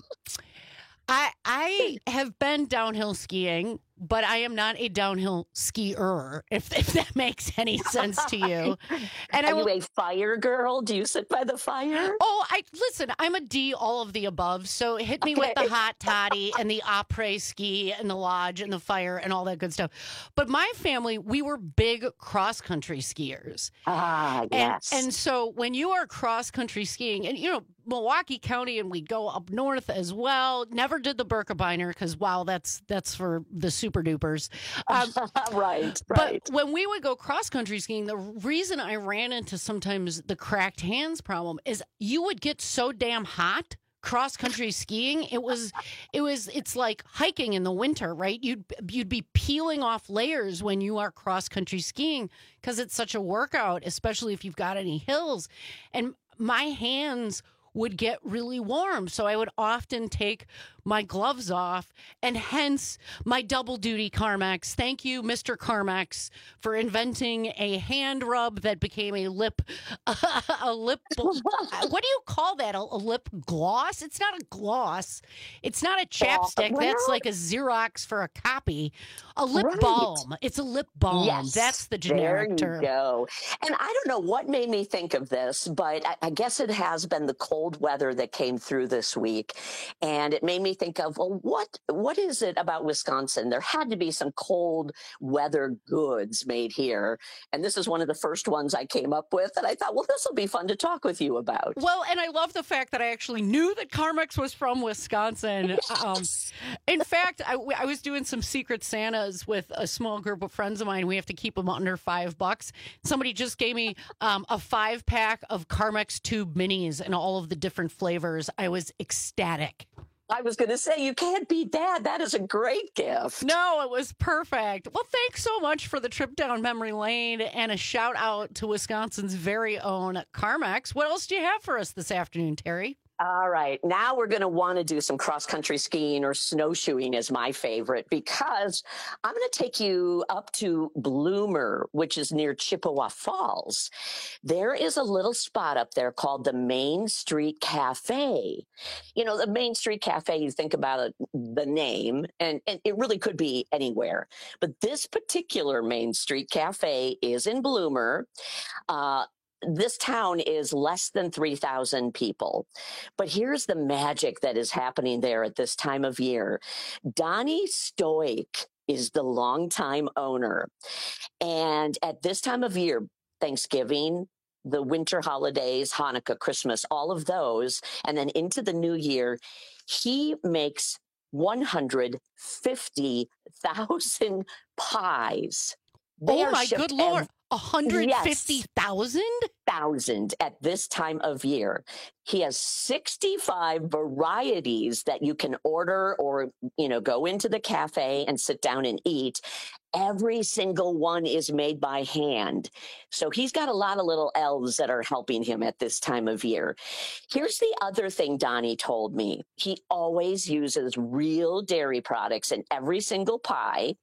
I I have been downhill skiing, but I am not a downhill skier, if if that makes any sense to you. And Are I will, you a fire girl? Do you sit by the fire? Oh, I listen, I'm a D, all of the above. So hit me with the hot toddy and the après ski and the lodge and the fire and all that good stuff. But my family, we were big cross-country skiers. Ah, yes. And, and so when you are cross-country skiing, and, you know, Milwaukee County, and we'd go up north as well. Never did the Birkebeiner because, wow, that's that's for the super dupers. Um, right, right. But when we would go cross-country skiing, the reason I ran into sometimes the cracked hands problem is you would get so damn hot cross-country skiing. It was, it was, it's like hiking in the winter, right? You'd you'd be peeling off layers when you are cross-country skiing because it's such a workout, especially if you've got any hills. And my hands would get really warm. So I would often take my gloves off, and hence my double duty Carmex. Thank you, Mister Carmex, for inventing a hand rub that became a lip, uh, a lip, what do you call that? A, a lip gloss? It's not a gloss. It's not a chapstick. Uh, That's like a Xerox for a copy. A lip Right. balm. It's a lip balm. Yes, That's the generic there you term. go. And I don't know what made me think of this, but I, I guess it has been the cold weather that came through this week. And it made me me think of, well, what what is it about Wisconsin? There had to be some cold weather goods made here. And this is one of the first ones I came up with. And I thought, well, this will be fun to talk with you about. Well, and I love the fact that I actually knew that Carmex was from Wisconsin. Um, in fact, I, I was doing some Secret Santas with a small group of friends of mine. We have to keep them under five bucks. Somebody just gave me um, a five pack of Carmex Tube Minis and all of the different flavors. I was ecstatic. I was going to say, you can't beat that. That is a great gift. No, it was perfect. Well, thanks so much for the trip down memory lane and a shout out to Wisconsin's very own Carmex. What else do you have for us this afternoon, Terry? All right. Now we're going to want to do some cross-country skiing, or snowshoeing is my favorite, because I'm going to take you up to Bloomer, which is near Chippewa Falls. There is a little spot up there called the Main Street Cafe. You know, the Main Street Cafe, you think about it, the name, and, and it really could be anywhere. But this particular Main Street Cafe is in Bloomer. Uh, This town is less than three thousand people. But here's the magic that is happening there at this time of year. Donnie Stoic is the longtime owner. And at this time of year, Thanksgiving, the winter holidays, Hanukkah, Christmas, all of those, and then into the new year, he makes one hundred fifty thousand pies. They oh, my good Lord. one hundred fifty thousand? Yes, thousand at this time of year. He has sixty-five varieties that you can order, or, you know, go into the cafe and sit down and eat. Every single one is made by hand. So he's got a lot of little elves that are helping him at this time of year. Here's the other thing Donnie told me. He always uses real dairy products in every single pie.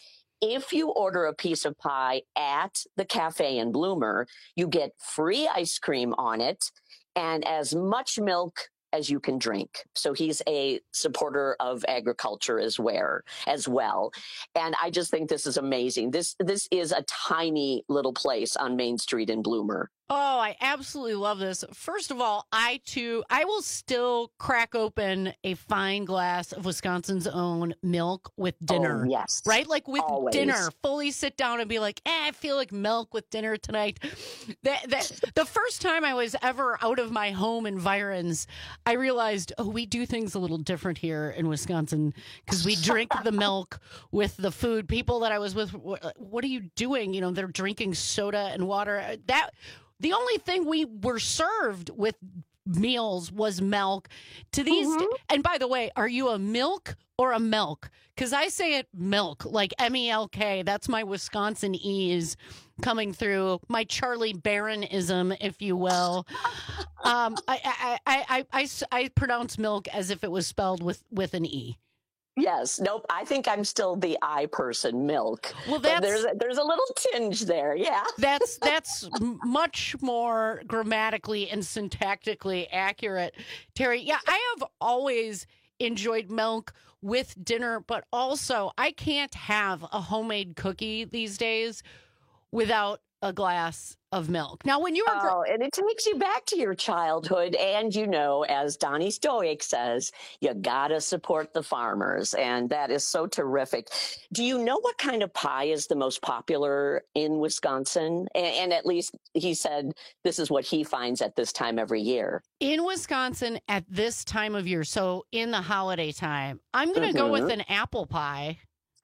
If you order a piece of pie at the cafe in Bloomer, you get free ice cream on it and as much milk as you can drink. So he's a supporter of agriculture as well, as well. And I just think this is amazing. This this is a tiny little place on Main Street in Bloomer. Oh, I absolutely love this. First of all, I too, I will still crack open a fine glass of Wisconsin's own milk with dinner. Oh, yes. Right? Like with Always. dinner, fully sit down and be like, eh, I feel like milk with dinner tonight. That, that, the first time I was ever out of my home environs, I realized, oh, we do things a little different here in Wisconsin because we drink the milk with the food. People that I was with, what are you doing? You know, they're drinking soda and water. That The only thing we were served with meals was milk. To these, mm-hmm. And by the way, are you a milk or a milk? Because I say it milk, like M E L K. That's my Wisconsin ease coming through, my Charlie Barron-ism, if you will. um, I, I, I, I, I, I pronounce milk as if it was spelled with, with an E. Yes. Nope. I think I'm still the I person, milk. Well, that's, there's a, there's a little tinge there. Yeah. That's that's much more grammatically and syntactically accurate, Terry. Yeah, I have always enjoyed milk with dinner, but also I can't have a homemade cookie these days without a glass of milk. Now, when you were... Oh, and it takes you back to your childhood. And, you know, as Donnie Stoic says, you got to support the farmers. And that is so terrific. Do you know what kind of pie is the most popular in Wisconsin? And, and at least he said this is what he finds at this time every year. In Wisconsin at this time of year, so in the holiday time, I'm going to mm-hmm. go with an apple pie.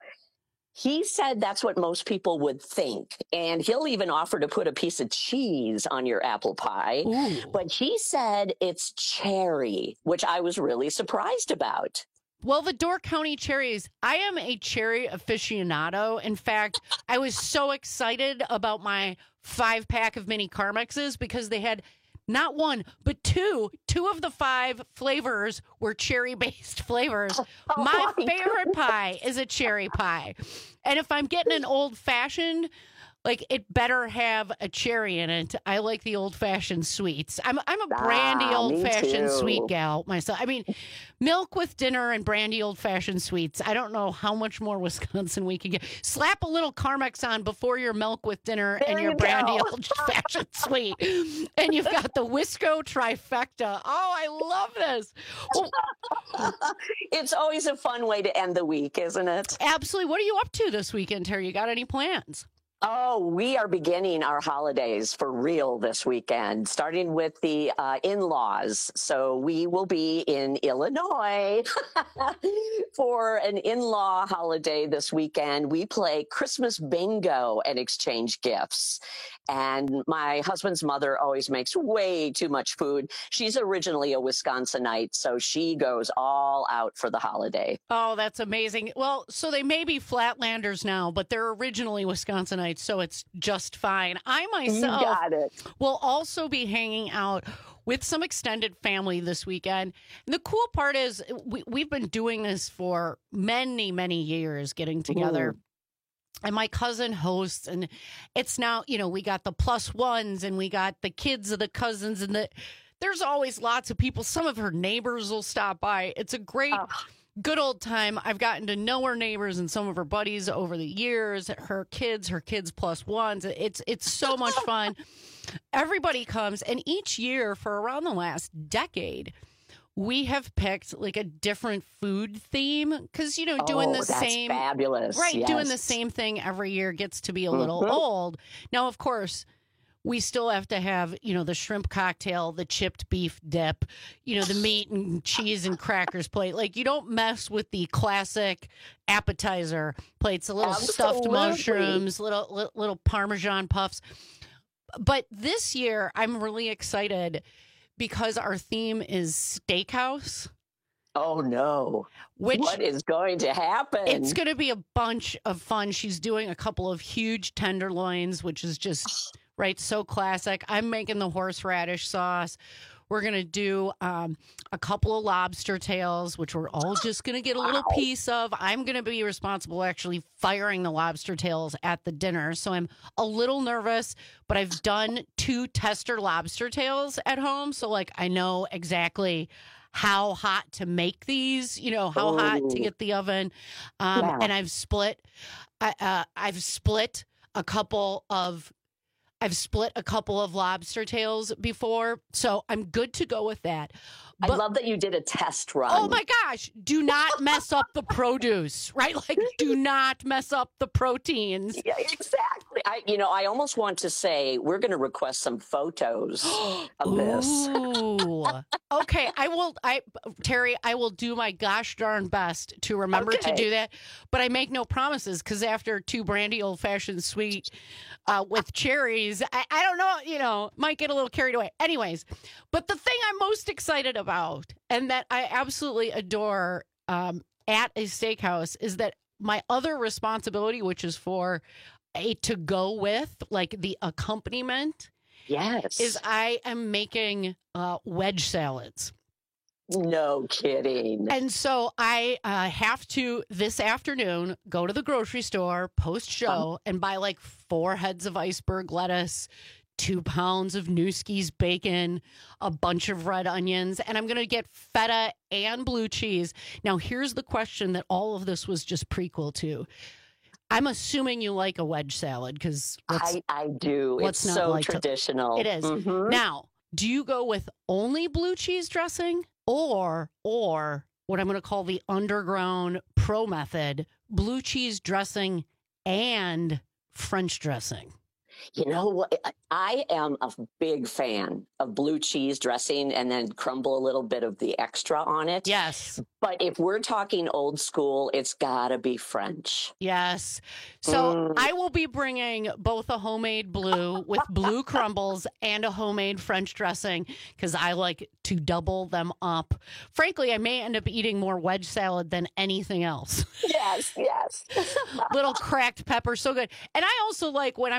He said that's what most people would think. And he'll even offer to put a piece of cheese on your apple pie. Ooh. But he said it's cherry, which I was really surprised about. Well, the Door County cherries, I am a cherry aficionado. In fact, I was so excited about my five pack of mini Carmexes because they had not one, but two. Two of the five flavors were cherry-based flavors. Oh, my my favorite pie is a cherry pie. And if I'm getting an old-fashioned, like it better have a cherry in it. I like the old fashioned sweets. I'm I'm a brandy Ah, old fashioned too. sweet gal myself. I mean, milk with dinner and brandy old fashioned sweets. I don't know how much more Wisconsin we can get. Slap a little Carmex on before your milk with dinner There and your you brandy go. old fashioned sweet, and you've got the Wisco trifecta. Oh, I love this. Well, It's always a fun way to end the week, isn't it? absolutely. What are you up to this weekend, Terry? You got any plans? Oh, we are beginning our holidays for real this weekend, starting with the uh, in-laws. So we will be in Illinois for an in-law holiday this weekend. We play Christmas bingo and exchange gifts. And my husband's mother always makes way too much food. She's originally a Wisconsinite, so she goes all out for the holiday. Oh, that's amazing. Well, so they may be Flatlanders now, but they're originally Wisconsinites, so it's just fine. I myself got it. will also be hanging out with some extended family this weekend. And the cool part is we, we've been doing this for many, many years, getting together. Ooh. And my cousin hosts, and it's now, you know, we got the plus ones and we got the kids of the cousins, and the there's always lots of people. Some of her neighbors will stop by. It's a great, Oh. good old time. I've gotten to know her neighbors and some of her buddies over the years, her kids, her kids plus ones. It's, it's so much fun. Everybody comes, and each year for around the last decade, we have picked like a different food theme because, you know, doing Oh, the that's same, fabulous. right? Doing the Yes. same thing every year gets to be a little Mhm. old. Now, of course, we still have to have, you know, the shrimp cocktail, the chipped beef dip, you know, the meat and cheese and crackers plate. Like, you don't mess with the classic appetizer plates, the little stuffed Absolutely. mushrooms, little, little little Parmesan puffs. But this year, I'm really excited because our theme is steakhouse. Oh, no. Which what is going to happen? It's going to be a bunch of fun. She's doing a couple of huge tenderloins, which is just, right, so classic. I'm making the horseradish sauce. We're going to do um, a couple of lobster tails, which we're all just going to get a little Wow. piece of. I'm going to be responsible actually firing the lobster tails at the dinner. So I'm a little nervous, but I've done two tester lobster tails at home. So, like, I know exactly how hot to make these, you know, how hot to Ooh. get the oven. Um, Yeah. And I've split, I, uh, I've split a couple of I've split a couple of lobster tails before, so I'm good to go with that. I But- love that you did a test run. Oh my gosh, do not mess up the produce, right? Like, do not mess up the proteins. Yeah, exactly. I, you know, I almost want to say we're going to request some photos of this. Ooh. Okay, I will, I, Terry, I will do my gosh darn best to remember to Okay. do that, but I make no promises because after two brandy old fashioned sweet uh, with cherries, I, I don't know, you know, might get a little carried away. Anyways, but the thing I'm most excited about and that I absolutely adore um, at a steakhouse is that my other responsibility, which is for a to go with, like the accompaniment, Yes. is I am making uh, wedge salads. No kidding. And so I uh, have to this afternoon go to the grocery store post show and buy like four heads of iceberg lettuce, two pounds of Newski's bacon, a bunch of red onions, and I'm going to get feta and blue cheese. Now, here's the question that all of this was just prequel to. I'm assuming you like a wedge salad because I, I do. let's It's not so like to- traditional. it is. Mhm. Now, do you go with only blue cheese dressing or or what I'm going to call the underground pro method, blue cheese dressing and French dressing? You know what? I am a big fan of blue cheese dressing and then crumble a little bit of the extra on it. Yes. But if we're talking old school, it's got to be French. Yes. So Mm. I will be bringing both a homemade blue with blue crumbles and a homemade French dressing because I like to double them up. Frankly, I may end up eating more wedge salad than anything else. Yes, yes. Little cracked pepper, so good. And I also like when I'm serving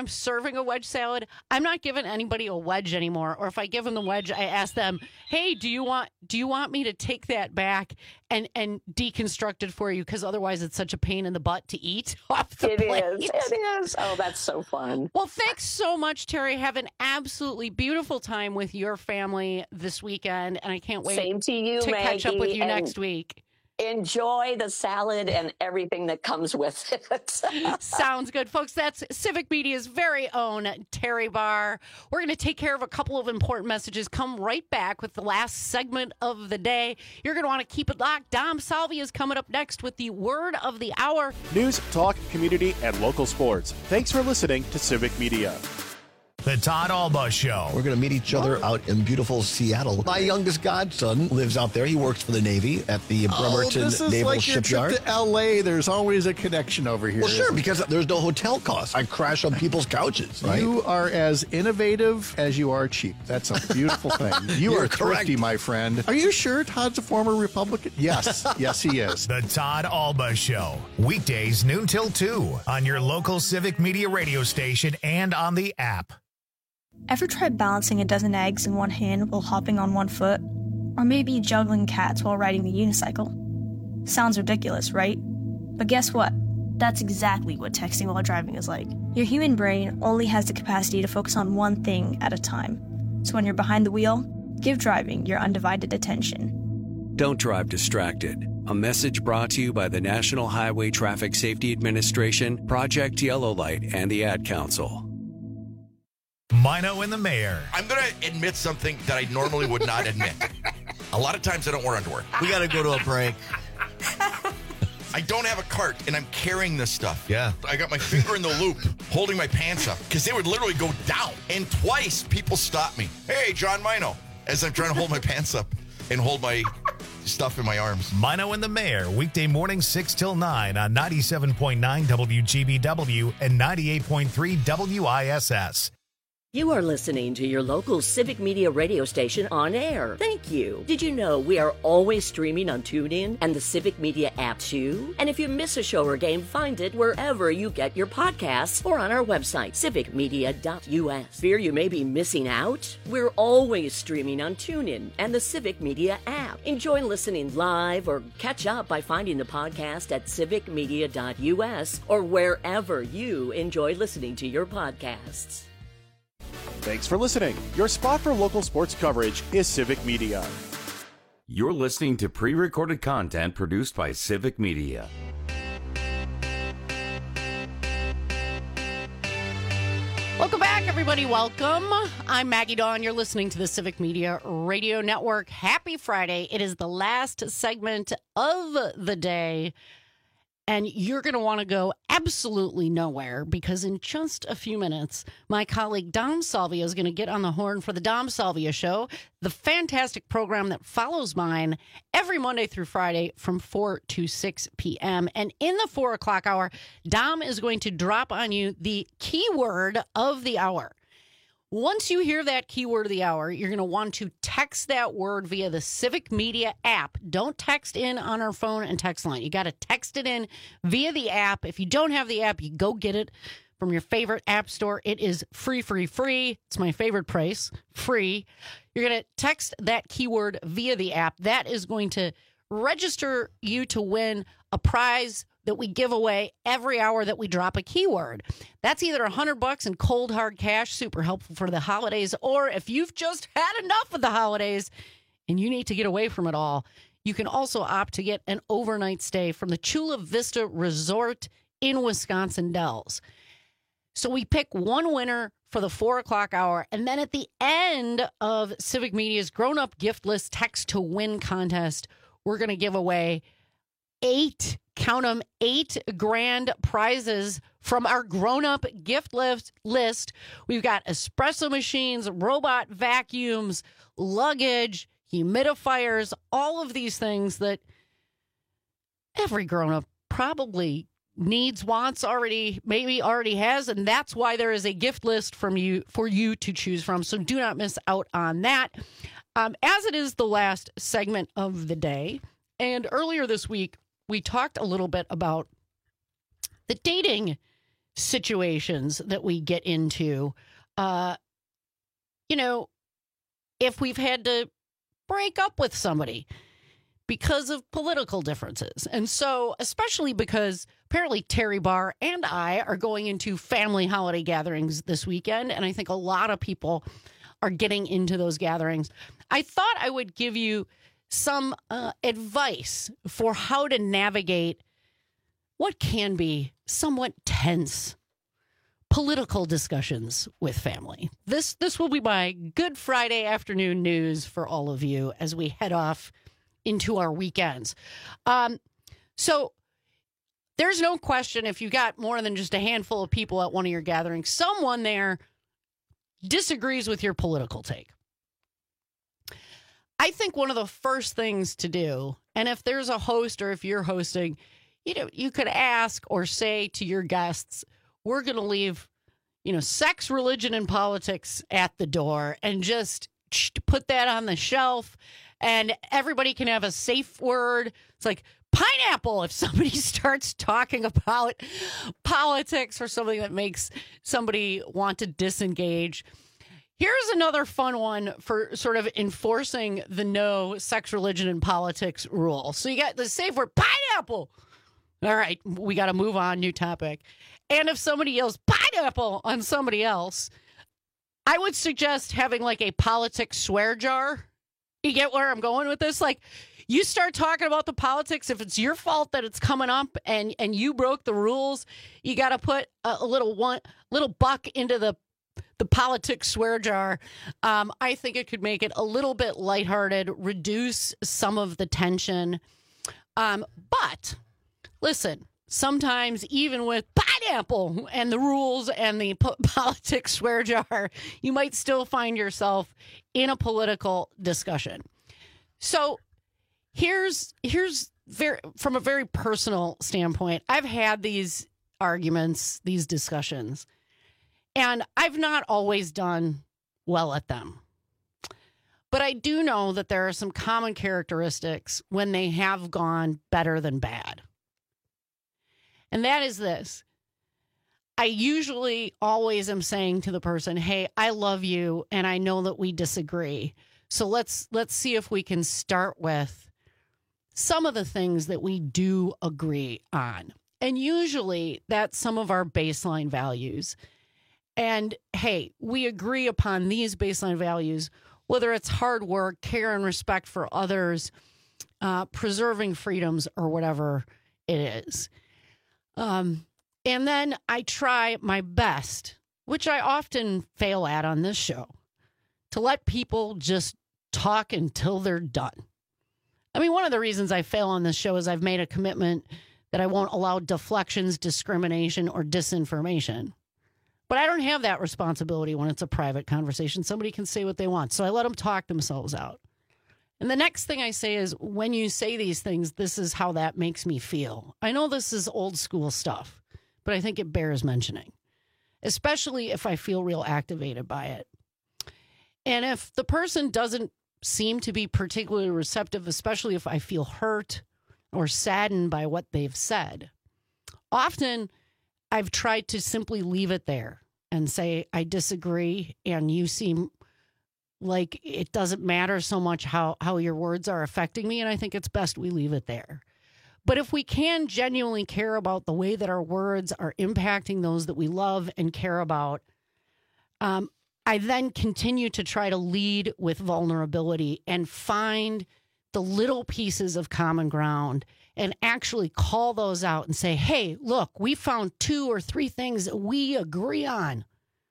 serving a wedge salad, I'm not giving anybody a wedge anymore. Or if I give them the wedge, I ask them, hey, do you want do you want me to take that back and, and deconstruct it for you? Because otherwise it's such a pain in the butt to eat off the It plate. is. It is. Oh, that's so fun. Well, thanks so much, Terry. Have an absolutely beautiful time with your family this weekend. And I can't wait Same to you, to catch up with Maggie, you and next week. Enjoy the salad and everything that comes with it. Sounds good, folks. That's Civic Media's very own Terry Barr. We're going to take care of a couple of important messages. Come right back with the last segment of the day. You're going to want to keep it locked. Dom Salvia is coming up next with the word of the hour. News, talk, community, and local sports. Thanks for listening to Civic Media. The Todd Alba Show. We're going to meet each other out in beautiful Seattle. My youngest godson lives out there. He works for the Navy at the Bremerton oh, this is Naval like Shipyard. Your trip to L A. There's always a connection over here. Well, sure, because there's no hotel costs. I crash on people's couches. Right? You are as innovative as you are cheap. That's a beautiful thing. You You're are thrifty, correct. my friend. Are you sure Todd's a former Republican? Yes. Yes, he is. The Todd Alba Show. Weekdays noon till two on your local Civic Media radio station and on the app. Ever tried balancing a dozen eggs in one hand while hopping on one foot? Or maybe juggling cats while riding the unicycle? Sounds ridiculous, right? But guess what? That's exactly what texting while driving is like. Your human brain only has the capacity to focus on one thing at a time. So when you're behind the wheel, give driving your undivided attention. Don't drive distracted. A message brought to you by the National Highway Traffic Safety Administration, Project Yellow Light, and the Ad Council. Mino and the Mayor. I'm going to admit something that I normally would not admit. A lot of times I don't wear underwear. We got to go to a break. I don't have a cart, and I'm carrying this stuff. Yeah. I got my finger in the loop, holding my pants up, because they would literally go down. And twice, people stopped me. Hey, John Mino, as I'm trying to hold my pants up and hold my stuff in my arms. Mino and the Mayor, weekday morning six till nine on ninety-seven point nine W G B W and ninety-eight point three W I S S. You are listening to your local Civic Media radio station on air. Thank you. Did you know we are always streaming on TuneIn and the Civic Media app too? And if you miss a show or game, find it wherever you get your podcasts or on our website, civic media dot U S. Fear you may be missing out? We're always streaming on TuneIn and the Civic Media app. Enjoy listening live or catch up by finding the podcast at civic media dot U S or wherever you enjoy listening to your podcasts. Thanks for listening. Your spot for local sports coverage is Civic Media. You're listening to pre-recorded content produced by Civic Media. Welcome back, everybody. Welcome. I'm Maggie Dawn. You're listening to the Civic Media Radio Network. Happy Friday. It is the last segment of the day. And you're going to want to go absolutely nowhere because in just a few minutes, my colleague Dom Salvia is going to get on the horn for the Dom Salvia Show, the fantastic program that follows mine every Monday through Friday from four to six p.m. And in the four o'clock hour, Dom is going to drop on you the keyword of the hour. Once you hear that keyword of the hour, you're going to want to text that word via the Civic Media app. Don't text in on our phone and text line. You got to text it in via the app. If you don't have the app, you go get it from your favorite app store. It is free, free, free. It's my favorite price, free. You're going to text that keyword via the app. That is going to register you to win a prize that we give away every hour that we drop a keyword. That's either a hundred bucks in cold hard cash, super helpful for the holidays, or if you've just had enough of the holidays and you need to get away from it all, you can also opt to get an overnight stay from the Chula Vista Resort in Wisconsin Dells. So we pick one winner for the four o'clock hour, and then at the end of Civic Media's grown-up gift list text to win contest, we're going to give away eight, count them, eight grand prizes from our grown-up gift list. list. We've got espresso machines, robot vacuums, luggage, humidifiers, all of these things that every grown-up probably needs, wants, already, maybe already has, and that's why there is a gift list from you for you to choose from. So do not miss out on that. Um, as it is the last segment of the day, and earlier this week, we talked a little bit about the dating situations that we get into. Uh, you know, if we've had to break up with somebody because of political differences. And so, especially because apparently Terry Barr and I are going into family holiday gatherings this weekend, and I think a lot of people are getting into those gatherings. I thought I would give you some uh, advice for how to navigate what can be somewhat tense political discussions with family. This this will be my Good Friday afternoon news for all of you as we head off into our weekends. Um, so there's no question, if you got more than just a handful of people at one of your gatherings, someone there disagrees with your political take. I think one of the first things to do, and if there's a host or if you're hosting, you know, you could ask or say to your guests, we're going to leave, you know, sex, religion, and politics at the door and just put that on the shelf, and everybody can have a safe word. It's like pineapple if somebody starts talking about politics or something that makes somebody want to disengage. Here's another fun one for sort of enforcing the no sex, religion, and politics rule. So you got the safe word, pineapple. All right, we got to move on, new topic. And if somebody yells pineapple on somebody else, I would suggest having like a politics swear jar. You get where I'm going with this? Like, you start talking about the politics, if it's your fault that it's coming up and, and you broke the rules, you got to put a, a little one little buck into the the politics swear jar. Um, I think it could make it a little bit lighthearted, reduce some of the tension. Um, but listen, sometimes even with pineapple and the rules and the po- politics swear jar, you might still find yourself in a political discussion. So here's here's very from a very personal standpoint. I've had these arguments, these discussions, and I've not always done well at them. But I do know that there are some common characteristics when they have gone better than bad. And that is this. I usually always am saying to the person, hey, I love you and I know that we disagree. So let's let's see if we can start with some of the things that we do agree on. And usually that's some of our baseline values. And hey, we agree upon these baseline values, whether it's hard work, care and respect for others, uh, preserving freedoms, or whatever it is. Um, and then I try my best, which I often fail at on this show, to let people just talk until they're done. I mean, one of the reasons I fail on this show is I've made a commitment that I won't allow deflections, discrimination, or disinformation. But I don't have that responsibility when it's a private conversation. Somebody can say what they want. So I let them talk themselves out. And the next thing I say is, when you say these things, this is how that makes me feel. I know this is old school stuff, but I think it bears mentioning, especially if I feel real activated by it. And if the person doesn't seem to be particularly receptive, especially if I feel hurt or saddened by what they've said, often I've tried to simply leave it there and say, I disagree, and you seem like it doesn't matter so much how, how your words are affecting me, and I think it's best we leave it there. But if we can genuinely care about the way that our words are impacting those that we love and care about, um, I then continue to try to lead with vulnerability and find the little pieces of common ground and actually call those out and say, hey, look, we found two or three things that we agree on.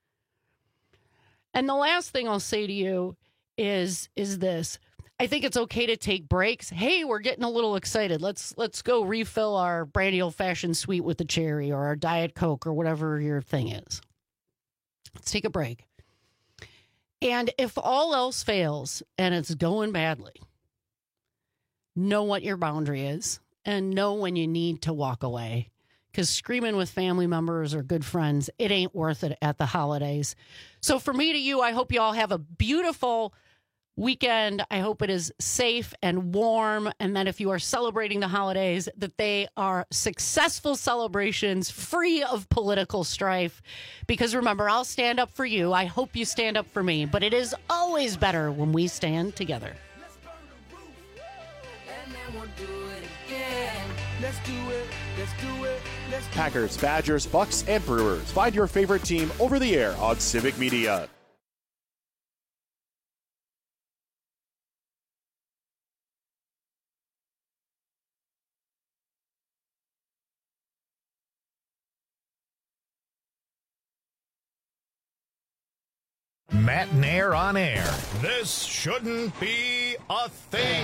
And the last thing I'll say to you is, is this. I think it's okay to take breaks. Hey, we're getting a little excited. Let's let's go refill our brandy old-fashioned sweet with the cherry, or our Diet Coke, or whatever your thing is. Let's take a break. And if all else fails and it's going badly, know what your boundary is and know when you need to walk away. Because screaming with family members or good friends, it ain't worth it at the holidays. So for me to you, I hope you all have a beautiful weekend. I hope it is safe and warm, and that if you are celebrating the holidays, that they are successful celebrations free of political strife. Because remember, I'll stand up for you. I hope you stand up for me, but it is always better when we stand together. Let's do it, let's do it, let's do it. Packers, Badgers, Bucks, and Brewers. Find your favorite team over the air on Civic Media. Matt Nair on air. This shouldn't be a thing.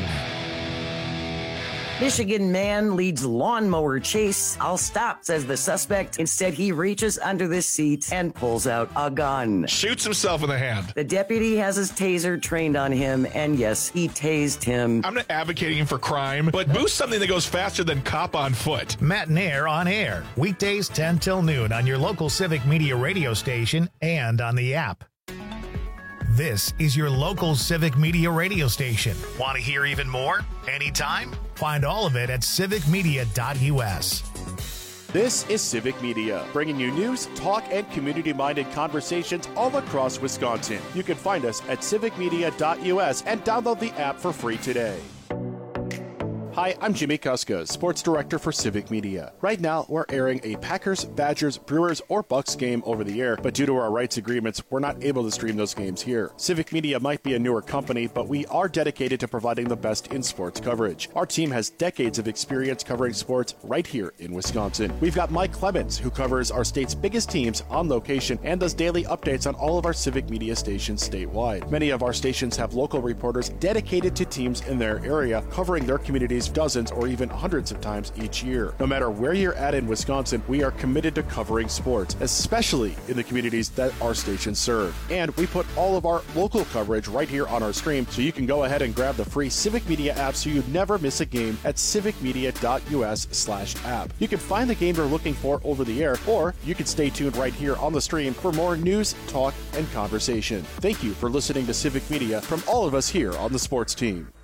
Michigan man leads lawnmower chase. I'll stop, says the suspect. Instead, he reaches under the seat and pulls out a gun. Shoots himself in the hand. The deputy has his taser trained on him, and yes, he tased him. I'm not advocating for crime, but boost something that goes faster than cop on foot. Matt Nair on air. Weekdays ten till noon on your local Civic Media radio station and on the app. This is your local Civic Media radio station. Want to hear even more? Anytime? Find all of it at civic media dot u s. This is Civic Media, bringing you news, talk, and community-minded conversations all across Wisconsin. You can find us at civic media dot u s and download the app for free today. Hi, I'm Jimmy Kuska, Sports Director for Civic Media. Right now, we're airing a Packers, Badgers, Brewers, or Bucks game over the air, but due to our rights agreements, we're not able to stream those games here. Civic Media might be a newer company, but we are dedicated to providing the best in sports coverage. Our team has decades of experience covering sports right here in Wisconsin. We've got Mike Clemens, who covers our state's biggest teams on location and does daily updates on all of our Civic Media stations statewide. Many of our stations have local reporters dedicated to teams in their area, covering their communities dozens or even hundreds of times each year. No matter where you're at in Wisconsin, we are committed to covering sports, especially in the communities that our stations serve. And we put all of our local coverage right here on our stream, so you can go ahead and grab the free Civic Media app so you never miss a game at civic media dot u s slash app. You can find the game you're looking for over the air, or you can stay tuned right here on the stream for more news, talk, and conversation. Thank you for listening to Civic Media from all of us here on the sports team.